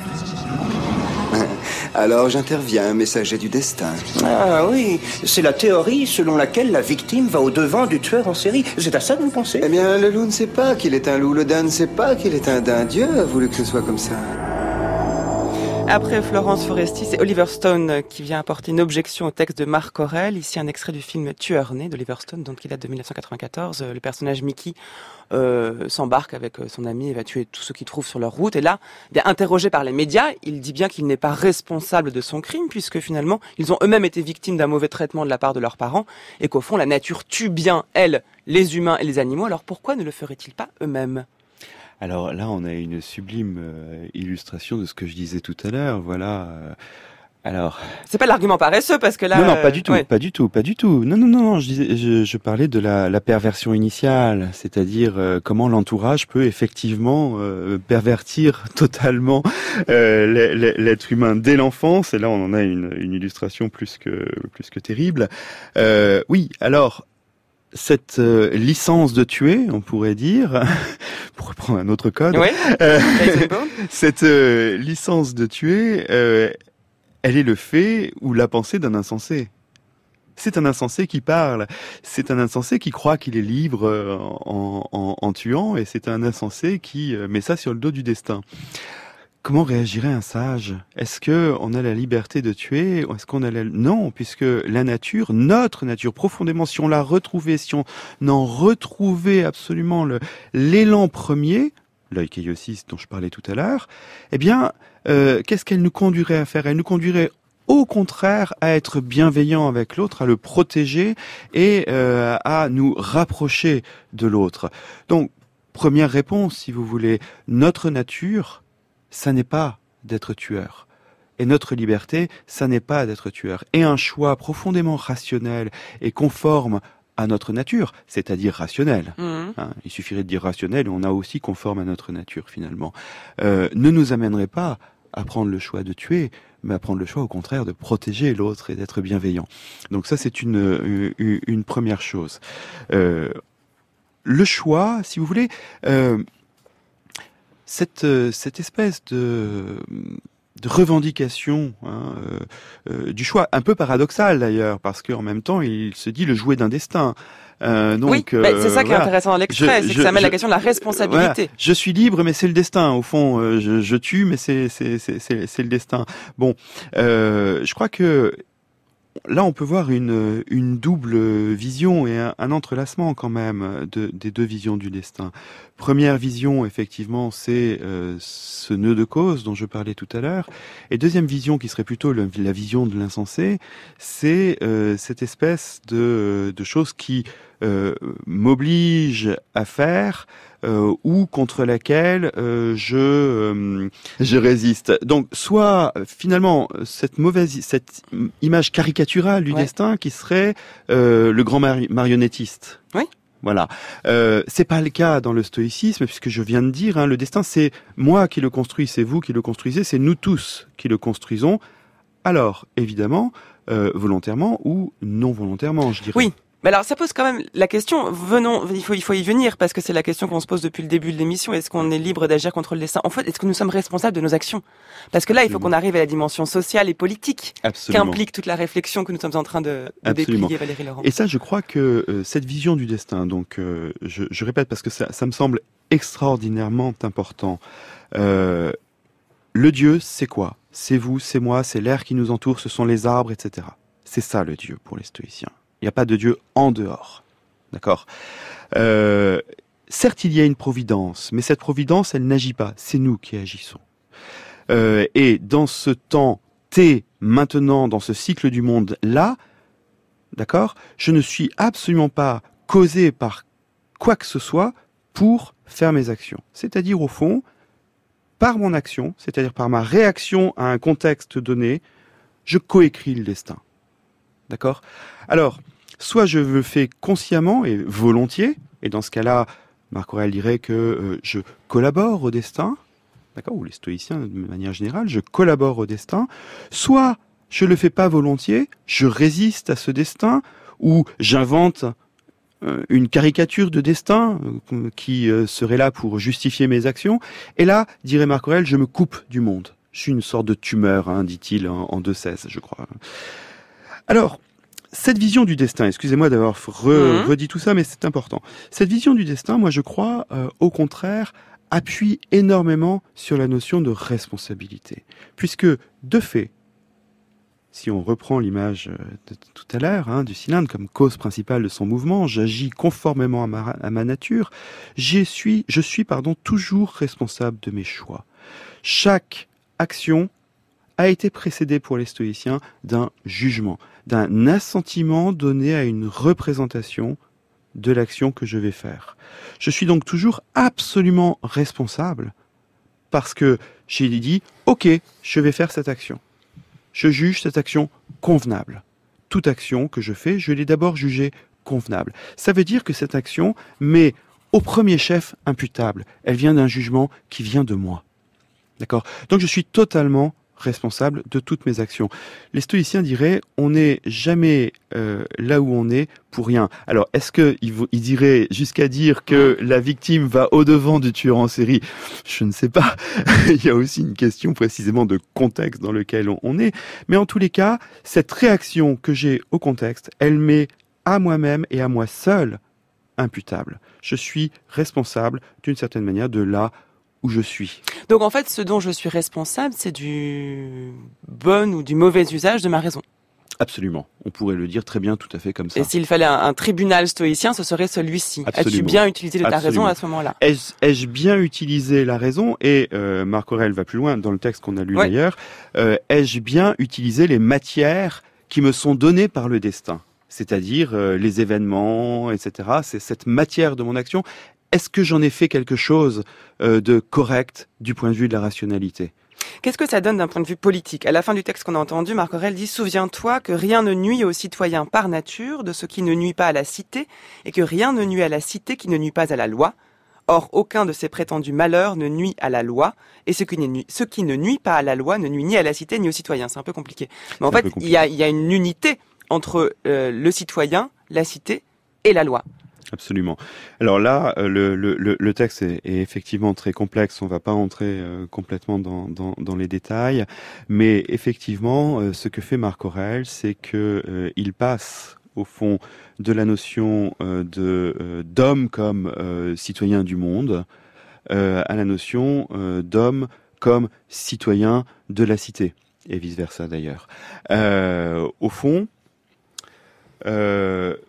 Alors j'interviens, messager du destin. Ah oui, c'est la théorie selon laquelle la victime va au-devant du tueur en série. C'est à ça que vous pensez ? Eh bien, le loup ne sait pas qu'il est un loup, le daim ne sait pas qu'il est un daim. Dieu a voulu que ce soit comme ça. Après Florence Foresti, c'est Oliver Stone qui vient apporter une objection au texte de Marc Aurèle. Ici, un extrait du film Tueur né d'Oliver Stone, donc qui date de dix-neuf cent quatre-vingt-quatorze. Le personnage Mickey euh, s'embarque avec son ami et va tuer tous ceux qu'il trouve sur leur route. Et là, bien interrogé par les médias, il dit bien qu'il n'est pas responsable de son crime, puisque finalement, ils ont eux-mêmes été victimes d'un mauvais traitement de la part de leurs parents, et qu'au fond, la nature tue bien, elle, les humains et les animaux. Alors pourquoi ne le feraient-ils pas eux-mêmes ? Alors là, on a une sublime euh, illustration de ce que je disais tout à l'heure. Voilà. Euh, alors. C'est pas l'argument paresseux parce que là. Non, non, pas du tout, ouais. pas du tout, pas du tout. Non, non, non, non. Je disais, je, je parlais de la, la perversion initiale, c'est-à-dire euh, comment l'entourage peut effectivement euh, pervertir totalement euh, l'être humain dès l'enfance. Et là, on en a une, une illustration plus que plus que terrible. Euh, oui, alors. Cette euh, licence de tuer, on pourrait dire, pour reprendre un autre code, oui. euh, cette euh, licence de tuer, euh, elle est le fait ou la pensée d'un insensé. C'est un insensé qui parle, c'est un insensé qui croit qu'il est libre euh, en, en, en tuant, et c'est un insensé qui euh, met ça sur le dos du destin. Comment réagirait un sage ? Est-ce que on a la liberté de tuer ? Est-ce qu'on a la... Non, puisque la nature, notre nature, profondément, si on l'a retrouvée, si on en retrouvait absolument le, l'élan premier, l'oikaiosys dont je parlais tout à l'heure, eh bien, euh, qu'est-ce qu'elle nous conduirait à faire ? Elle nous conduirait au contraire à être bienveillant avec l'autre, à le protéger et euh, à nous rapprocher de l'autre. Donc, première réponse, si vous voulez, notre nature, ça n'est pas d'être tueur. Et notre liberté, ça n'est pas d'être tueur. Et un choix profondément rationnel et conforme à notre nature, c'est-à-dire rationnelle. Mmh. Hein, il suffirait de dire rationnel et on a aussi conforme à notre nature finalement. Euh, ne nous amènerait pas à prendre le choix de tuer, mais à prendre le choix au contraire de protéger l'autre et d'être bienveillant. Donc ça c'est une, une, une première chose. Euh, le choix, si vous voulez, euh, cette, cette espèce de... de revendication hein, euh, euh, du choix, un peu paradoxal d'ailleurs, parce qu'en même temps, il se dit le jouet d'un destin. Euh, donc, oui, bah, c'est ça euh, qui voilà. est intéressant dans l'extrait, Je- c'est que je- ça met la je- question de la responsabilité. Voilà. Je suis libre, mais c'est le destin. Au fond, euh, je, je tue, mais c'est c'est c'est c'est c'est le destin. Bon, euh, je crois que là, on peut voir une une double vision et un, un entrelacement quand même de, des deux visions du destin. Première vision, effectivement, c'est euh, ce nœud de cause dont je parlais tout à l'heure. Et deuxième vision, qui serait plutôt le, la vision de l'insensé, c'est euh, cette espèce de de chose qui euh, m'oblige à faire euh, ou contre laquelle euh, je euh, je résiste. Donc soit euh, finalement cette mauvaise cette image caricaturale du Ouais. destin qui serait euh, le grand mari- marionnettiste. Oui. Voilà. Euh, c'est pas le cas dans le stoïcisme puisque je viens de dire hein, le destin c'est moi qui le construis, c'est vous qui le construisez, c'est nous tous qui le construisons. Alors évidemment euh, volontairement ou non volontairement, je dirais. Oui. Mais alors, ça pose quand même la question, venons, il faut, il faut y venir, parce que c'est la question qu'on se pose depuis le début de l'émission, est-ce qu'on est libre d'agir contre le destin? En fait, est-ce que nous sommes responsables de nos actions? Parce que là, il faut Absolument. qu'on arrive à la dimension sociale et politique, Absolument. qu'implique toute la réflexion que nous sommes en train de, de Absolument. déplier, Valérie Laurent. Et ça, je crois que euh, cette vision du destin, donc euh, je, je répète parce que ça, ça me semble extraordinairement important. Euh, le Dieu, c'est quoi? C'est vous, c'est moi, c'est l'air qui nous entoure, ce sont les arbres, et cetera. C'est ça le Dieu pour les stoïciens. Il n'y a pas de Dieu en dehors. D'accord. Euh, certes, il y a une providence, mais cette providence, elle n'agit pas. C'est nous qui agissons. Euh, et dans ce temps T, maintenant, dans ce cycle du monde-là, d'accord, je ne suis absolument pas causé par quoi que ce soit pour faire mes actions. C'est-à-dire, au fond, par mon action, c'est-à-dire par ma réaction à un contexte donné, je coécris le destin. D'accord ? Alors, soit je le fais consciemment et volontiers, et dans ce cas-là, Marc Aurèle dirait que euh, je collabore au destin, d'accord, ou les stoïciens de manière générale, je collabore au destin, soit je le fais pas volontiers, je résiste à ce destin, ou j'invente euh, une caricature de destin euh, qui euh, serait là pour justifier mes actions, et là, dirait Marc Aurèle, je me coupe du monde. Je suis une sorte de tumeur, hein, dit-il en, en deux seize, je crois. Alors, cette vision du destin, excusez-moi d'avoir re, mmh. redit tout ça, mais c'est important. Cette vision du destin, moi je crois, euh, au contraire, appuie énormément sur la notion de responsabilité. Puisque, de fait, si on reprend l'image de tout à l'heure, hein, du cylindre comme cause principale de son mouvement, j'agis conformément à ma, à ma nature, je suis, je suis pardon, toujours responsable de mes choix. Chaque action a été précédée pour les stoïciens d'un jugement, d'un assentiment donné à une représentation de l'action que je vais faire. Je suis donc toujours absolument responsable parce que j'ai dit « Ok, je vais faire cette action ». Je juge cette action convenable. Toute action que je fais, je l'ai d'abord jugée convenable. Ça veut dire que cette action m'est au premier chef imputable. Elle vient d'un jugement qui vient de moi. D'accord ? Donc je suis totalement responsable de toutes mes actions. Les stoïciens diraient, on n'est jamais euh, là où on est pour rien. Alors, est-ce qu'ils ils diraient jusqu'à dire que la victime va au-devant du tueur en série ? Je ne sais pas. Il y a aussi une question précisément de contexte dans lequel on, on est. Mais en tous les cas, cette réaction que j'ai au contexte, elle m'est à moi-même et à moi seul imputable. Je suis responsable d'une certaine manière de là où je suis. Donc en fait, ce dont je suis responsable, c'est du bon ou du mauvais usage de ma raison. Absolument. On pourrait le dire très bien, tout à fait comme ça. Et s'il fallait un, un tribunal stoïcien, ce serait celui-ci. Absolument. As-tu bien utilisé de ta Absolument. raison à ce moment-là ? Ai-je, ai-je bien utilisé la raison ? Et euh, Marc Aurèle va plus loin dans le texte qu'on a lu ouais. d'ailleurs. Euh, ai-je bien utilisé les matières qui me sont données par le destin ? C'est-à-dire euh, les événements, et cetera. C'est cette matière de mon action. Est-ce que j'en ai fait quelque chose euh, de correct du point de vue de la rationalité ? Qu'est-ce que ça donne d'un point de vue politique ? À la fin du texte qu'on a entendu, Marc Aurèle dit « Souviens-toi que rien ne nuit aux citoyens par nature de ce qui ne nuit pas à la cité, et que rien ne nuit à la cité qui ne nuit pas à la loi. Or, aucun de ces prétendus malheurs ne nuit à la loi, et ce qui ne nuit, ce qui ne nuit pas à la loi ne nuit ni à la cité ni aux citoyens. » C'est un peu compliqué. Mais en fait, il y a, il y a une unité entre euh, le citoyen, la cité et la loi. Absolument. Alors là, le, le, le texte est, est effectivement très complexe. On ne va pas entrer euh, complètement dans, dans, dans les détails, mais effectivement, euh, ce que fait Marc Aurèle, c'est que euh, il passe au fond de la notion euh, de euh, d'homme comme euh, citoyen du monde euh, à la notion euh, d'homme comme citoyen de la cité, et vice versa d'ailleurs. Euh, au fond. Euh,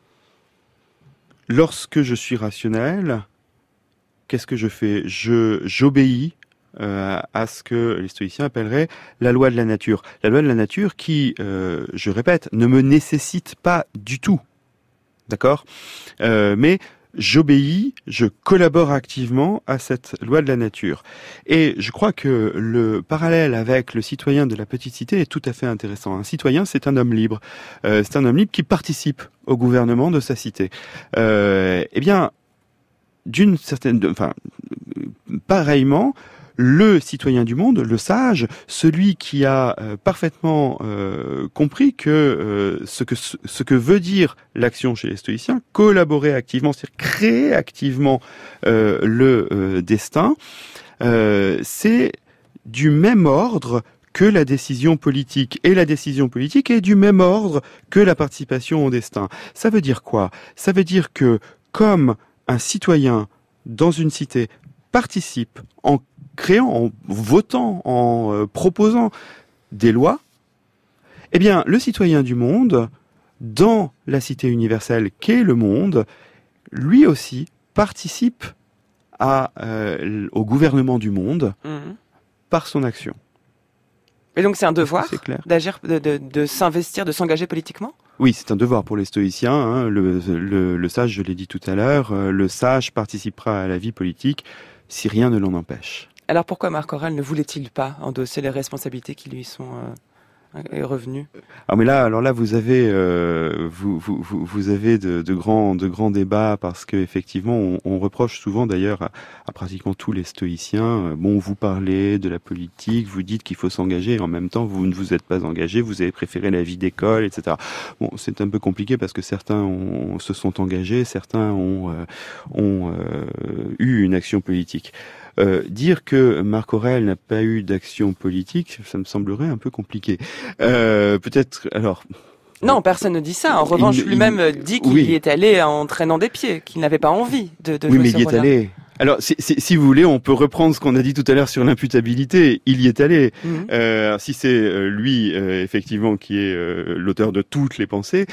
Lorsque je suis rationnel, qu'est-ce que je fais ? Je j'obéis euh, à ce que les stoïciens appelleraient la loi de la nature. La loi de la nature qui, euh, je répète, ne me nécessite pas du tout, d'accord ? euh, Mais j'obéis, je collabore activement à cette loi de la nature. Et je crois que le parallèle avec le citoyen de la petite cité est tout à fait intéressant. Un citoyen, c'est un homme libre. Euh, c'est un homme libre qui participe au gouvernement de sa cité. Euh, eh bien, d'une certaine... Enfin, pareillement... Le citoyen du monde, le sage, celui qui a euh, parfaitement euh, compris que, euh, ce que ce que veut dire l'action chez les stoïciens, collaborer activement, c'est-à-dire créer activement euh, le euh, destin, euh, c'est du même ordre que la décision politique. Et la décision politique est du même ordre que la participation au destin. Ça veut dire quoi ? Ça veut dire que comme un citoyen dans une cité participe en créant, en votant, en euh, proposant des lois, eh bien, le citoyen du monde, dans la cité universelle qu'est le monde, lui aussi participe à, euh, au gouvernement du monde mmh. par son action. Et donc c'est un devoir d'agir, de, de, de s'investir, de s'engager politiquement ? Oui, c'est un devoir pour les stoïciens. Hein. Le, le, le sage, je l'ai dit tout à l'heure, le sage participera à la vie politique si rien ne l'en empêche. Alors pourquoi Marc Aurèle ne voulait-il pas endosser les responsabilités qui lui sont euh, revenues ? Ah mais là, alors là, vous avez, euh, vous, vous, vous avez de, de grands, de grands débats parce que effectivement, on, on reproche souvent d'ailleurs à, à pratiquement tous les stoïciens. Euh, bon, vous parlez de la politique, vous dites qu'il faut s'engager, et en même temps, vous ne vous êtes pas engagé, vous avez préféré la vie d'école, et cetera. Bon, c'est un peu compliqué parce que certains ont, se sont engagés, certains ont, euh, ont euh, eu une action politique. Euh, dire que Marc Aurèle n'a pas eu d'action politique, ça me semblerait un peu compliqué. Euh, peut-être, alors... Non, personne ne dit ça. En revanche, il, lui-même il, dit qu'il oui. y est allé en traînant des pieds, qu'il n'avait pas envie de, de oui, jouer mais ce il y rôle-là. est allé. Alors, si, si, si vous voulez, on peut reprendre ce qu'on a dit tout à l'heure sur l'imputabilité. Il y est allé. Mmh. Euh, si c'est euh, lui, euh, effectivement, qui est euh, l'auteur de toutes les pensées,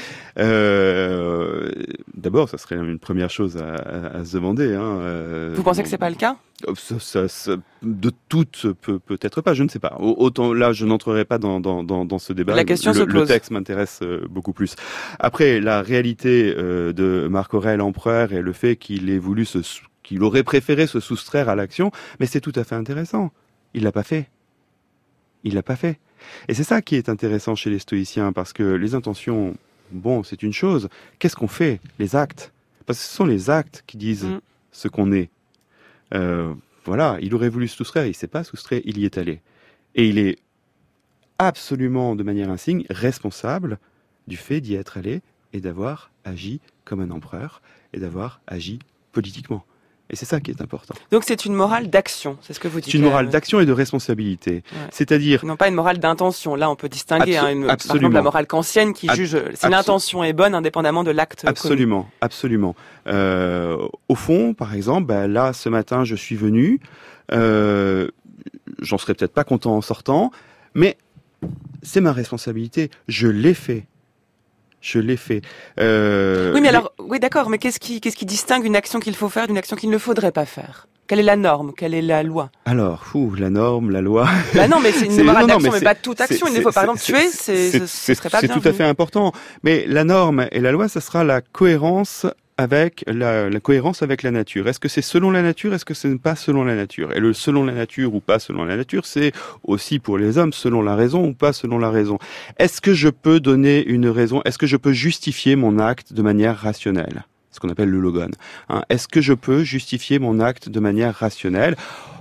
euh, d'abord, ça serait une première chose à, à, à se demander. Hein, euh, vous pensez bon, que c'est pas le cas ? ça, ça, ça, de toutes, peut, peut-être pas, je ne sais pas. Autant là, je n'entrerai pas dans, dans, dans, dans ce débat. La question le, se le pose. texte m'intéresse beaucoup plus. Après, la réalité euh, de Marc Aurèle empereur et le fait qu'il ait voulu se qu'il aurait préféré se soustraire à l'action, mais c'est tout à fait intéressant. Il l'a pas fait. Il l'a pas fait. Et c'est ça qui est intéressant chez les stoïciens, parce que les intentions, bon, c'est une chose. Qu'est-ce qu'on fait ? Les actes. Parce que ce sont les actes qui disent mmh. ce qu'on est. Euh, voilà, il aurait voulu se soustraire, il ne s'est pas soustraire, il y est allé. Et il est absolument, de manière insigne, responsable du fait d'y être allé et d'avoir agi comme un empereur et d'avoir agi politiquement. Et c'est ça qui est important. Donc c'est une morale d'action, c'est ce que vous dites. C'est une morale d'action et de responsabilité. Ouais. C'est-à-dire... Non pas une morale d'intention. Là, on peut distinguer Abso- hein, une, par exemple la morale kantienne qui Ab- juge si Abso- l'intention est bonne indépendamment de l'acte Absolument, commis. absolument. Euh, au fond, par exemple, bah, là, ce matin, je suis venu. Euh, j'en serais peut-être pas content en sortant, mais c'est ma responsabilité. Je l'ai fait. Je l'ai fait. Euh, oui, mais alors, oui, d'accord, mais qu'est-ce qui, qu'est-ce qui distingue une action qu'il faut faire d'une action qu'il ne faudrait pas faire ? Quelle est la norme ? Quelle est la loi ? Alors, fou, la norme, la loi. Bah non, mais c'est une morale d'action, mais, mais pas toute action. C'est, il ne faut par exemple c'est, tuer, c'est, c'est, ce, ce serait pas c'est bienvenu. tout à fait important. Mais la norme et la loi, ça sera la cohérence avec la, la cohérence avec la nature. Est-ce que c'est selon la nature, est-ce que ce n'est pas selon la nature? Et le selon la nature ou pas selon la nature, c'est aussi pour les hommes selon la raison ou pas selon la raison. Est-ce que je peux donner une raison? Est-ce que je peux justifier mon acte de manière rationnelle? Ce qu'on appelle le logon. Hein, est-ce que je peux justifier mon acte de manière rationnelle?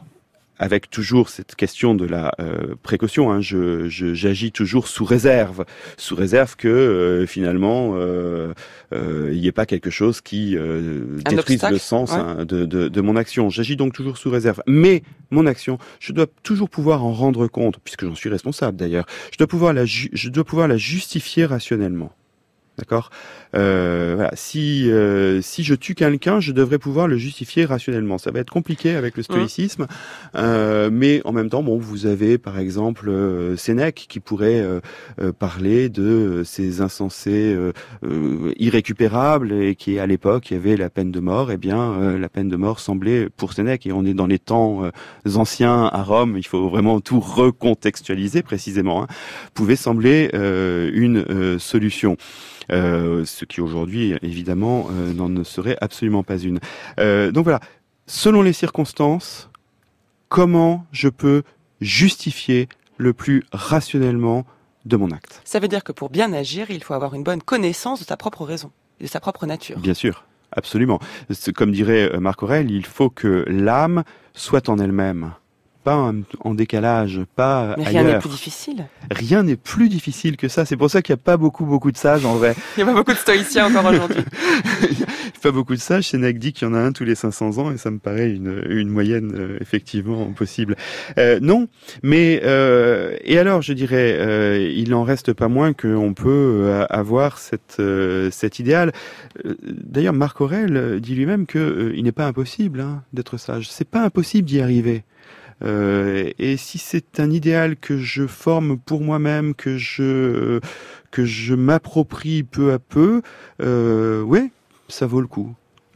Avec toujours cette question de la euh, précaution, hein, je, je, j'agis toujours sous réserve, sous réserve que euh, finalement euh, euh, il n'y ait pas quelque chose qui euh, détruise le sens ouais. hein, de, de, de mon action. J'agis donc toujours sous réserve, mais mon action, je dois toujours pouvoir en rendre compte, puisque j'en suis responsable d'ailleurs. Je dois pouvoir la, ju- je dois pouvoir la justifier rationnellement. D'accord. Euh, voilà. Si euh, si je tue quelqu'un, je devrais pouvoir le justifier rationnellement. Ça va être compliqué avec le stoïcisme, mmh. euh, mais en même temps, bon, vous avez par exemple euh, Sénèque qui pourrait euh, euh, parler de euh, ces insensés euh, euh, irrécupérables et qui à l'époque il y avait la peine de mort. Eh bien, euh, la peine de mort semblait pour Sénèque, et on est dans les temps euh, anciens à Rome, il faut vraiment tout recontextualiser précisément. Hein, pouvait sembler euh, une euh, solution. Euh, ce qui aujourd'hui, évidemment, euh, n'en ne serait absolument pas une. Euh, donc voilà, selon les circonstances, comment je peux justifier le plus rationnellement de mon acte? Ça veut dire que pour bien agir, il faut avoir une bonne connaissance de sa propre raison, de sa propre nature. Bien sûr, absolument. Comme dirait Marc Aurèle, il faut que l'âme soit en elle-même. Pas en décalage, pas Mais ailleurs. Rien n'est plus difficile. Rien n'est plus difficile que ça. C'est pour ça qu'il n'y a pas beaucoup, beaucoup de sages, en vrai. Il n'y a pas beaucoup de stoïciens encore aujourd'hui. Il n'y a pas beaucoup de sages. Sénèque dit qu'il y en a un tous les cinq cents ans, et ça me paraît une, une moyenne euh, effectivement possible. Euh, non, mais euh, et alors, je dirais, euh, il n'en reste pas moins qu'on peut euh, avoir cette euh, cet idéal. Euh, d'ailleurs, Marc Aurèle dit lui-même que euh, il n'est pas impossible hein, d'être sage. C'est pas impossible d'y arriver. Euh, et si c'est un idéal que je forme pour moi-même, que je que je m'approprie peu à peu, euh, ouais, ça vaut le coup.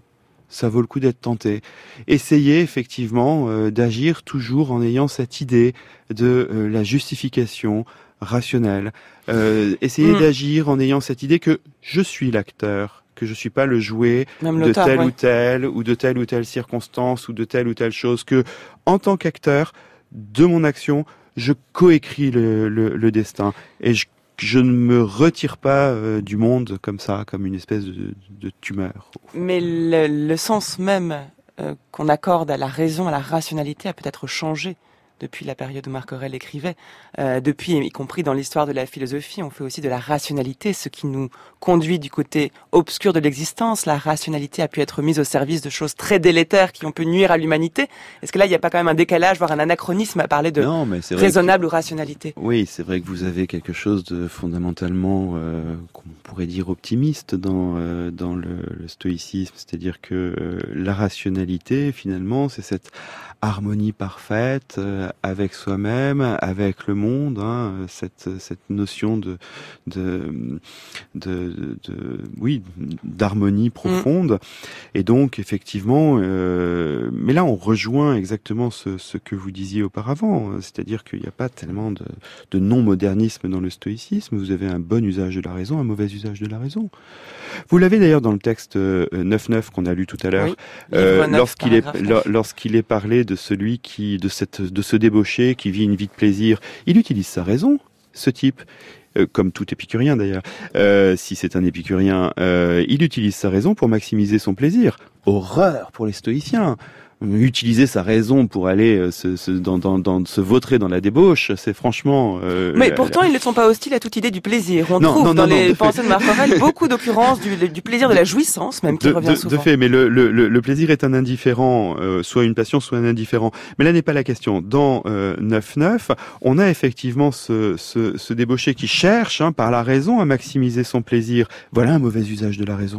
Ça vaut le coup d'être tenté. Essayez effectivement euh, d'agir toujours en ayant cette idée de euh, la justification rationnelle. Euh, essayez mmh. d'agir en ayant cette idée que je suis l'acteur, que je suis pas le jouet Même de telle ouais. ou telle, ou de telle ou telle circonstance, ou de telle ou telle chose, que, en tant qu'acteur de mon action, je coécris le, le, le destin. Et je, je ne me retire pas euh, du monde comme ça, comme une espèce de, de tumeur. Mais le, le sens même euh, qu'on accorde à la raison, à la rationalité, a peut-être changé depuis la période où Marc Aurèle écrivait. Euh, depuis, y compris dans l'histoire de la philosophie, on fait aussi de la rationalité, ce qui nous conduit du côté obscur de l'existence. La rationalité a pu être mise au service de choses très délétères qui ont pu nuire à l'humanité. Est-ce que là, il n'y a pas quand même un décalage, voire un anachronisme à parler de non, mais c'est raisonnable que... ou rationalité? Oui, c'est vrai que vous avez quelque chose de fondamentalement, euh, qu'on pourrait dire optimiste dans, euh, dans le, le stoïcisme. C'est-à-dire que euh, la rationalité, finalement, c'est cette harmonie parfaite euh, avec soi-même, avec le monde, hein, cette cette notion de de de, de, de oui d'harmonie profonde. Mmh. Et donc effectivement, euh, mais là on rejoint exactement ce ce que vous disiez auparavant, c'est-à-dire qu'il n'y a pas tellement de de non-modernisme dans le stoïcisme. Vous avez un bon usage de la raison, un mauvais usage de la raison. Vous l'avez d'ailleurs dans le texte euh, neuf neuf qu'on a lu tout à l'heure, oui, euh, lorsqu'il est lorsqu'il est parlé de celui qui de cette de ce débauché qui vit une vie de plaisir, il utilise sa raison, ce type, euh, comme tout épicurien d'ailleurs. Euh, si c'est un épicurien, euh, il utilise sa raison pour maximiser son plaisir. Horreur pour les stoïciens. Utiliser sa raison pour aller euh, se, se, dans, dans, dans, se vautrer dans la débauche, c'est franchement... Euh, Mais pourtant, ils ne sont pas hostiles à toute idée du plaisir. On non, trouve non, dans non, les non, pensées de Marc Aurèle beaucoup d'occurrences du, du plaisir, de la jouissance même, qui de, revient de, souvent. De fait, mais le, le, le plaisir est un indifférent, euh, soit une passion, soit un indifférent. Mais là n'est pas la question. Dans euh, neuf neuf, on a effectivement ce, ce, ce débauché qui cherche, hein, par la raison, à maximiser son plaisir. Voilà un mauvais usage de la raison.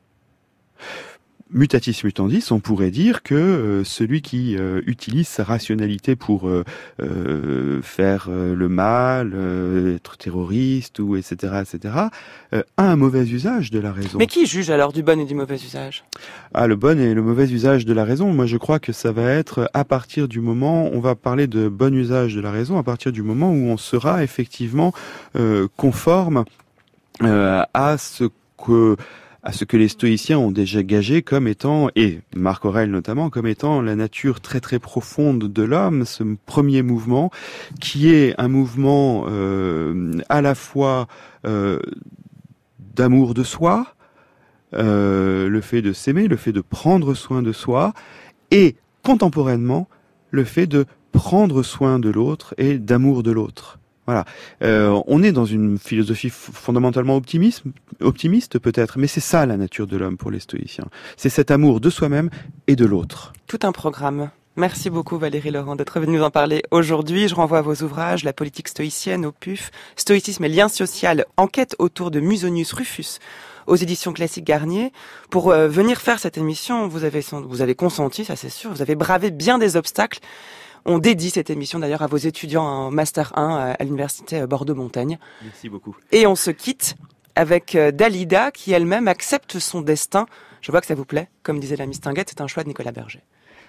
Mutatis mutandis, on pourrait dire que euh, celui qui euh, utilise sa rationalité pour euh, euh, faire euh, le mal, euh, être terroriste ou et cetera et cetera, euh, a un mauvais usage de la raison. Mais qui juge alors du bon et du mauvais usage? Ah, le bon et le mauvais usage de la raison, moi je crois que ça va être à partir du moment, on va parler de bon usage de la raison à partir du moment où on sera effectivement euh, conforme euh, à ce que à ce que les stoïciens ont déjà gagé comme étant, et Marc Aurèle notamment, comme étant la nature très très profonde de l'homme, ce premier mouvement, qui est un mouvement euh, à la fois euh, d'amour de soi, euh, le fait de s'aimer, le fait de prendre soin de soi, et contemporainement, le fait de prendre soin de l'autre et d'amour de l'autre. Voilà. Euh, on est dans une philosophie f- fondamentalement optimiste, optimiste peut-être, mais c'est ça la nature de l'homme pour les stoïciens. C'est cet amour de soi-même et de l'autre. Tout un programme. Merci beaucoup Valérie Laurent d'être venue nous en parler aujourd'hui. Je renvoie à vos ouvrages, La politique stoïcienne au P U F, Stoïcisme et lien social, enquête autour de Musonius Rufus, aux éditions Classiques Garnier. Pour euh, venir faire cette émission, vous avez, vous avez consenti, ça c'est sûr, vous avez bravé bien des obstacles. On dédie cette émission d'ailleurs à vos étudiants en Master un à l'Université Bordeaux-Montaigne. Merci beaucoup. Et on se quitte avec Dalida qui elle-même accepte son destin. Je vois que ça vous plaît. Comme disait la Mistinguette, c'est un choix de Nicolas Berger.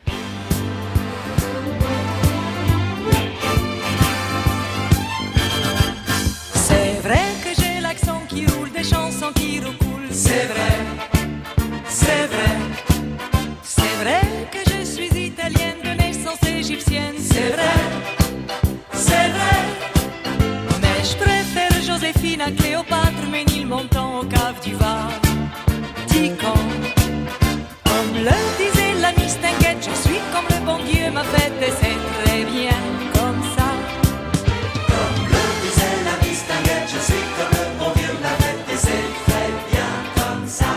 C'est vrai que j'ai l'accent qui roule, des chansons qui recoulent. C'est vrai, c'est vrai, c'est vrai que je suis italienne de naissance égyptienne. C'est vrai, c'est vrai, mais je préfère Joséphine à Cléopâtre, Ménilmontant au cave du Var. Dis quand, comme le disait la Mistinguette, je suis comme le bon Dieu m'a fait et c'est très bien comme ça. Comme le disait la Mistinguette, je suis comme le bon Dieu m'a fait et c'est très bien comme ça.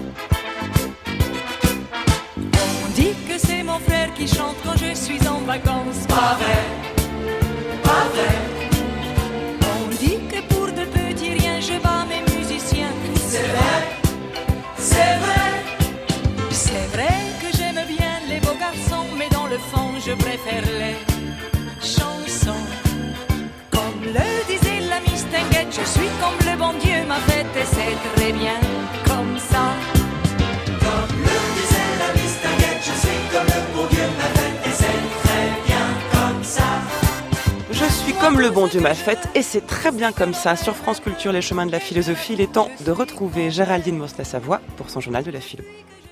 On dit que c'est mon frère qui chante quand je suis en vacances. Pas vrai, pas vrai. On dit que pour de petits riens je bats mes musiciens. C'est vrai, c'est vrai. C'est vrai que j'aime bien les beaux garçons, mais dans le fond je préfère les chansons. Comme le disait la Mistinguette, je suis comme le bon Dieu m'a fait et c'est très bien comme ça. Comme le disait la Mistinguette, je suis comme le bon Dieu m'a fait et c'est très bien comme ça. Je suis comme le bon Dieu m'a fait et c'est très bien comme ça. Sur France Culture, les chemins de la philosophie, il est temps de retrouver Géraldine Mosna-Savoie pour son journal de la philo.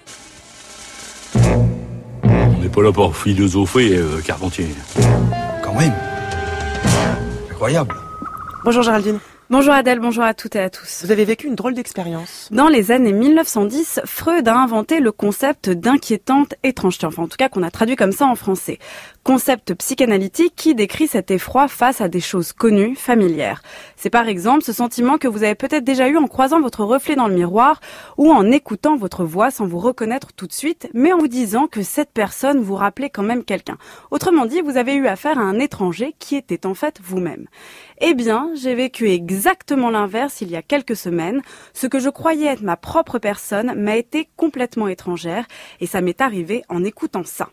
On n'est pas là pour philosopher, euh, Carpentier. Quand même. Incroyable. Bonjour Géraldine. Bonjour Adèle, bonjour à toutes et à tous. Vous avez vécu une drôle d'expérience. Dans les années mille neuf cent dix, Freud a inventé le concept d'inquiétante étrangeté, enfin en tout cas qu'on a traduit comme ça en français. Concept psychanalytique qui décrit cet effroi face à des choses connues, familières. C'est par exemple ce sentiment que vous avez peut-être déjà eu en croisant votre reflet dans le miroir ou en écoutant votre voix sans vous reconnaître tout de suite, mais en vous disant que cette personne vous rappelait quand même quelqu'un. Autrement dit, vous avez eu affaire à un étranger qui était en fait vous-même. Eh bien, j'ai vécu exactement l'inverse il y a quelques semaines. Ce que je croyais être ma propre personne m'a été complètement étrangère et ça m'est arrivé en écoutant ça.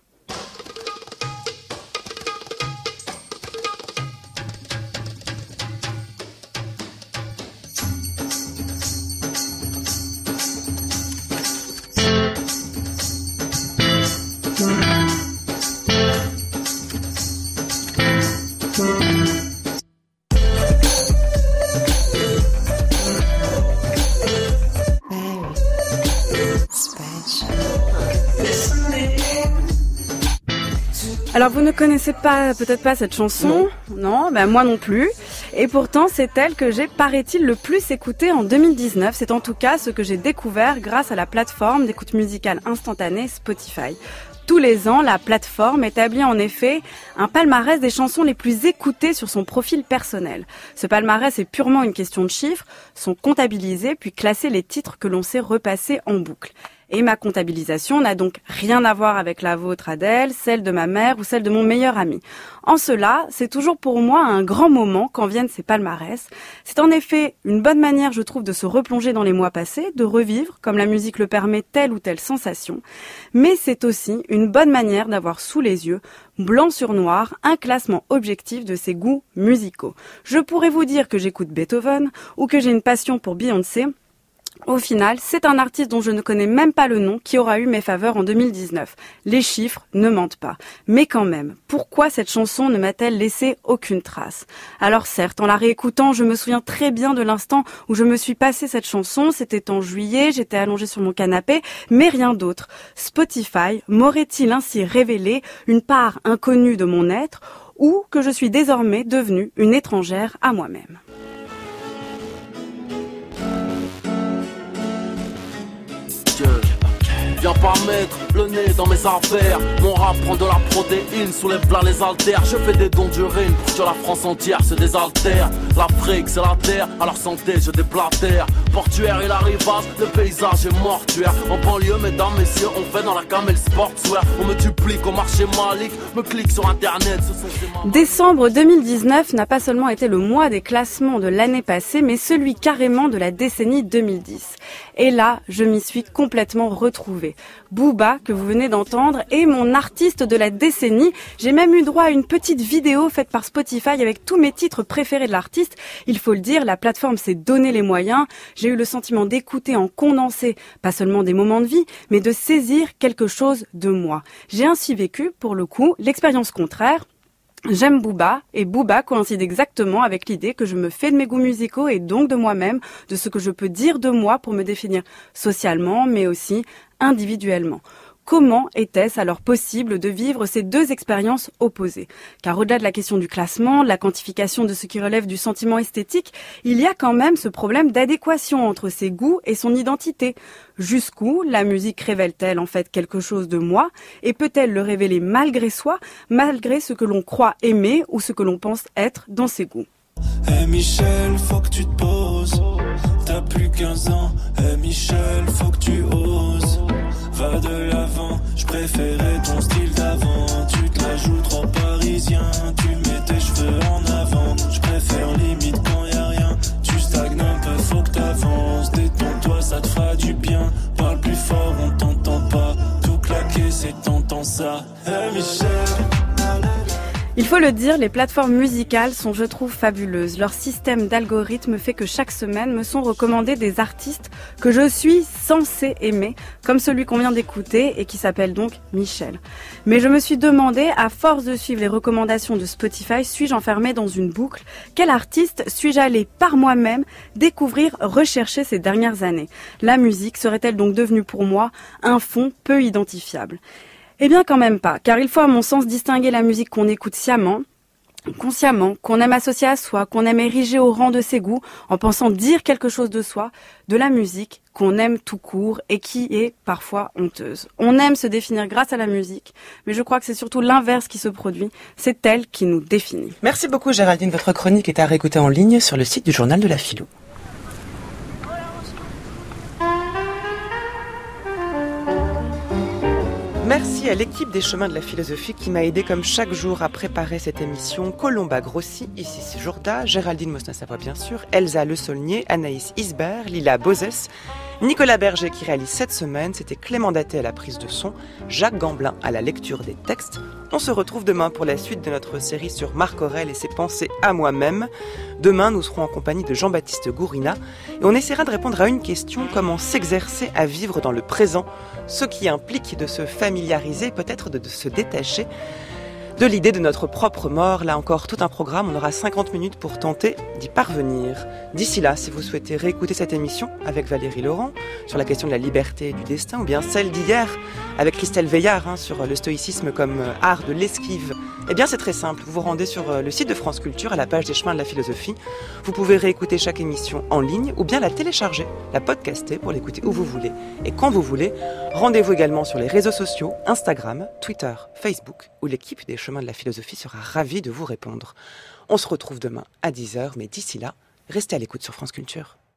Alors vous ne connaissez pas, peut-être pas cette chanson, non, non ben moi non plus. Et pourtant c'est elle que j'ai, paraît-il, le plus écoutée en deux mille dix-neuf. C'est en tout cas ce que j'ai découvert grâce à la plateforme d'écoute musicale instantanée Spotify. Tous les ans, la plateforme établit en effet un palmarès des chansons les plus écoutées sur son profil personnel. Ce palmarès est purement une question de chiffres, sont comptabilisés puis classés les titres que l'on sait repasser en boucle. Et ma comptabilisation n'a donc rien à voir avec la vôtre, Adèle, celle de ma mère ou celle de mon meilleur ami. En cela, c'est toujours pour moi un grand moment quand viennent ces palmarès. C'est en effet une bonne manière, je trouve, de se replonger dans les mois passés, de revivre, comme la musique le permet, telle ou telle sensation. Mais c'est aussi une bonne manière d'avoir sous les yeux, blanc sur noir, un classement objectif de ses goûts musicaux. Je pourrais vous dire que j'écoute Beethoven ou que j'ai une passion pour Beyoncé. Au final, c'est un artiste dont je ne connais même pas le nom qui aura eu mes faveurs en deux mille dix-neuf. Les chiffres ne mentent pas. Mais quand même, pourquoi cette chanson ne m'a-t-elle laissé aucune trace? Alors certes, en la réécoutant, je me souviens très bien de l'instant où je me suis passé cette chanson. C'était en juillet, j'étais allongée sur mon canapé, mais rien d'autre. Spotify m'aurait-il ainsi révélé une part inconnue de mon être, ou que je suis désormais devenue une étrangère à moi-même? Viens pas mettre le nez dans mes affaires. Mon rap prend de la protéine, soulève là les haltères. Je fais des dons d'urine pour que la France entière se désaltère. L'Afrique c'est la terre, à leur santé je déblatère. Portuaire et la rivage, le paysage est mortuaire. En banlieue mesdames, messieurs, on fait dans la camel sportswear. On me duplique au marché malique, me clique sur internet. Ce sont ces mamans... Décembre deux mille dix-neuf n'a pas seulement été le mois des classements de l'année passée, mais celui carrément de la décennie deux mille dix. Et là, je m'y suis complètement retrouvée. Booba, que vous venez d'entendre, est mon artiste de la décennie. J'ai même eu droit à une petite vidéo faite par Spotify avec tous mes titres préférés de l'artiste. Il faut le dire, la plateforme s'est donné les moyens. J'ai eu le sentiment d'écouter en condensé, pas seulement des moments de vie, mais de saisir quelque chose de moi. J'ai ainsi vécu, pour le coup, l'expérience contraire. J'aime Booba, et Booba coïncide exactement avec l'idée que je me fais de mes goûts musicaux et donc de moi-même, de ce que je peux dire de moi pour me définir socialement, mais aussi individuellement. Comment était-ce alors possible de vivre ces deux expériences opposées? Car au-delà de la question du classement, de la quantification de ce qui relève du sentiment esthétique, il y a quand même ce problème d'adéquation entre ses goûts et son identité. Jusqu'où la musique révèle-t-elle en fait quelque chose de moi, et peut-elle le révéler malgré soi, malgré ce que l'on croit aimer ou ce que l'on pense être dans ses goûts? Hey Michel, faut que tu te poses. T'as plus quinze ans. Hey Michel, faut que tu oses. Va de l'avant, je préférais ton style d'avant. Tu te la joues trop parisien, tu mets tes cheveux en avant. Je préfère limite quand y a rien. Tu stagnes un peu, faut que t'avances. Détends-toi, ça te fera du bien. Parle plus fort, on t'entend pas. Tout claquer, c'est tentant ça. Hey Michel. Il faut le dire, les plateformes musicales sont, je trouve, fabuleuses. Leur système d'algorithmes fait que chaque semaine me sont recommandés des artistes que je suis censée aimer, comme celui qu'on vient d'écouter et qui s'appelle donc Michel. Mais je me suis demandé, à force de suivre les recommandations de Spotify, suis-je enfermée dans une boucle? Quel artiste suis-je allée par moi-même découvrir, rechercher ces dernières années? La musique serait-elle donc devenue pour moi un fond peu identifiable? Eh bien quand même pas, car il faut à mon sens distinguer la musique qu'on écoute sciemment, consciemment, qu'on aime associer à soi, qu'on aime ériger au rang de ses goûts, en pensant dire quelque chose de soi, de la musique qu'on aime tout court et qui est parfois honteuse. On aime se définir grâce à la musique, mais je crois que c'est surtout l'inverse qui se produit, c'est elle qui nous définit. Merci beaucoup Géraldine, votre chronique est à réécouter en ligne sur le site du Journal de la Philo. Merci à l'équipe des Chemins de la Philosophie qui m'a aidé comme chaque jour à préparer cette émission. Colomba Grossi, Isis Jourda, Géraldine Mosna-Savoie bien sûr, Elsa Le Saulnier, Anaïs Isbert, Lila Bozès, Nicolas Berger qui réalise cette semaine, c'était Clément Daté à la prise de son, Jacques Gamblin à la lecture des textes. On se retrouve demain pour la suite de notre série sur Marc Aurèle et ses pensées à moi-même. Demain, nous serons en compagnie de Jean-Baptiste Gourina et on essaiera de répondre à une question, comment s'exercer à vivre dans le présent, ce qui implique de se familiariser, peut-être de, de se détacher de l'idée de notre propre mort. Là encore, tout un programme, on aura cinquante minutes pour tenter d'y parvenir. D'ici là, si vous souhaitez réécouter cette émission avec Valérie Laurent sur la question de la liberté et du destin, ou bien celle d'hier avec Christelle Veillard hein, sur le stoïcisme comme art de l'esquive, eh bien c'est très simple, vous vous rendez sur le site de France Culture à la page des Chemins de la Philosophie. Vous pouvez réécouter chaque émission en ligne ou bien la télécharger, la podcaster pour l'écouter où vous voulez et quand vous voulez. Rendez-vous également sur les réseaux sociaux, Instagram, Twitter, Facebook, où l'équipe des Chemins de la Philosophie sera ravie de vous répondre. On se retrouve demain à dix heures, mais d'ici là, restez à l'écoute sur France Culture.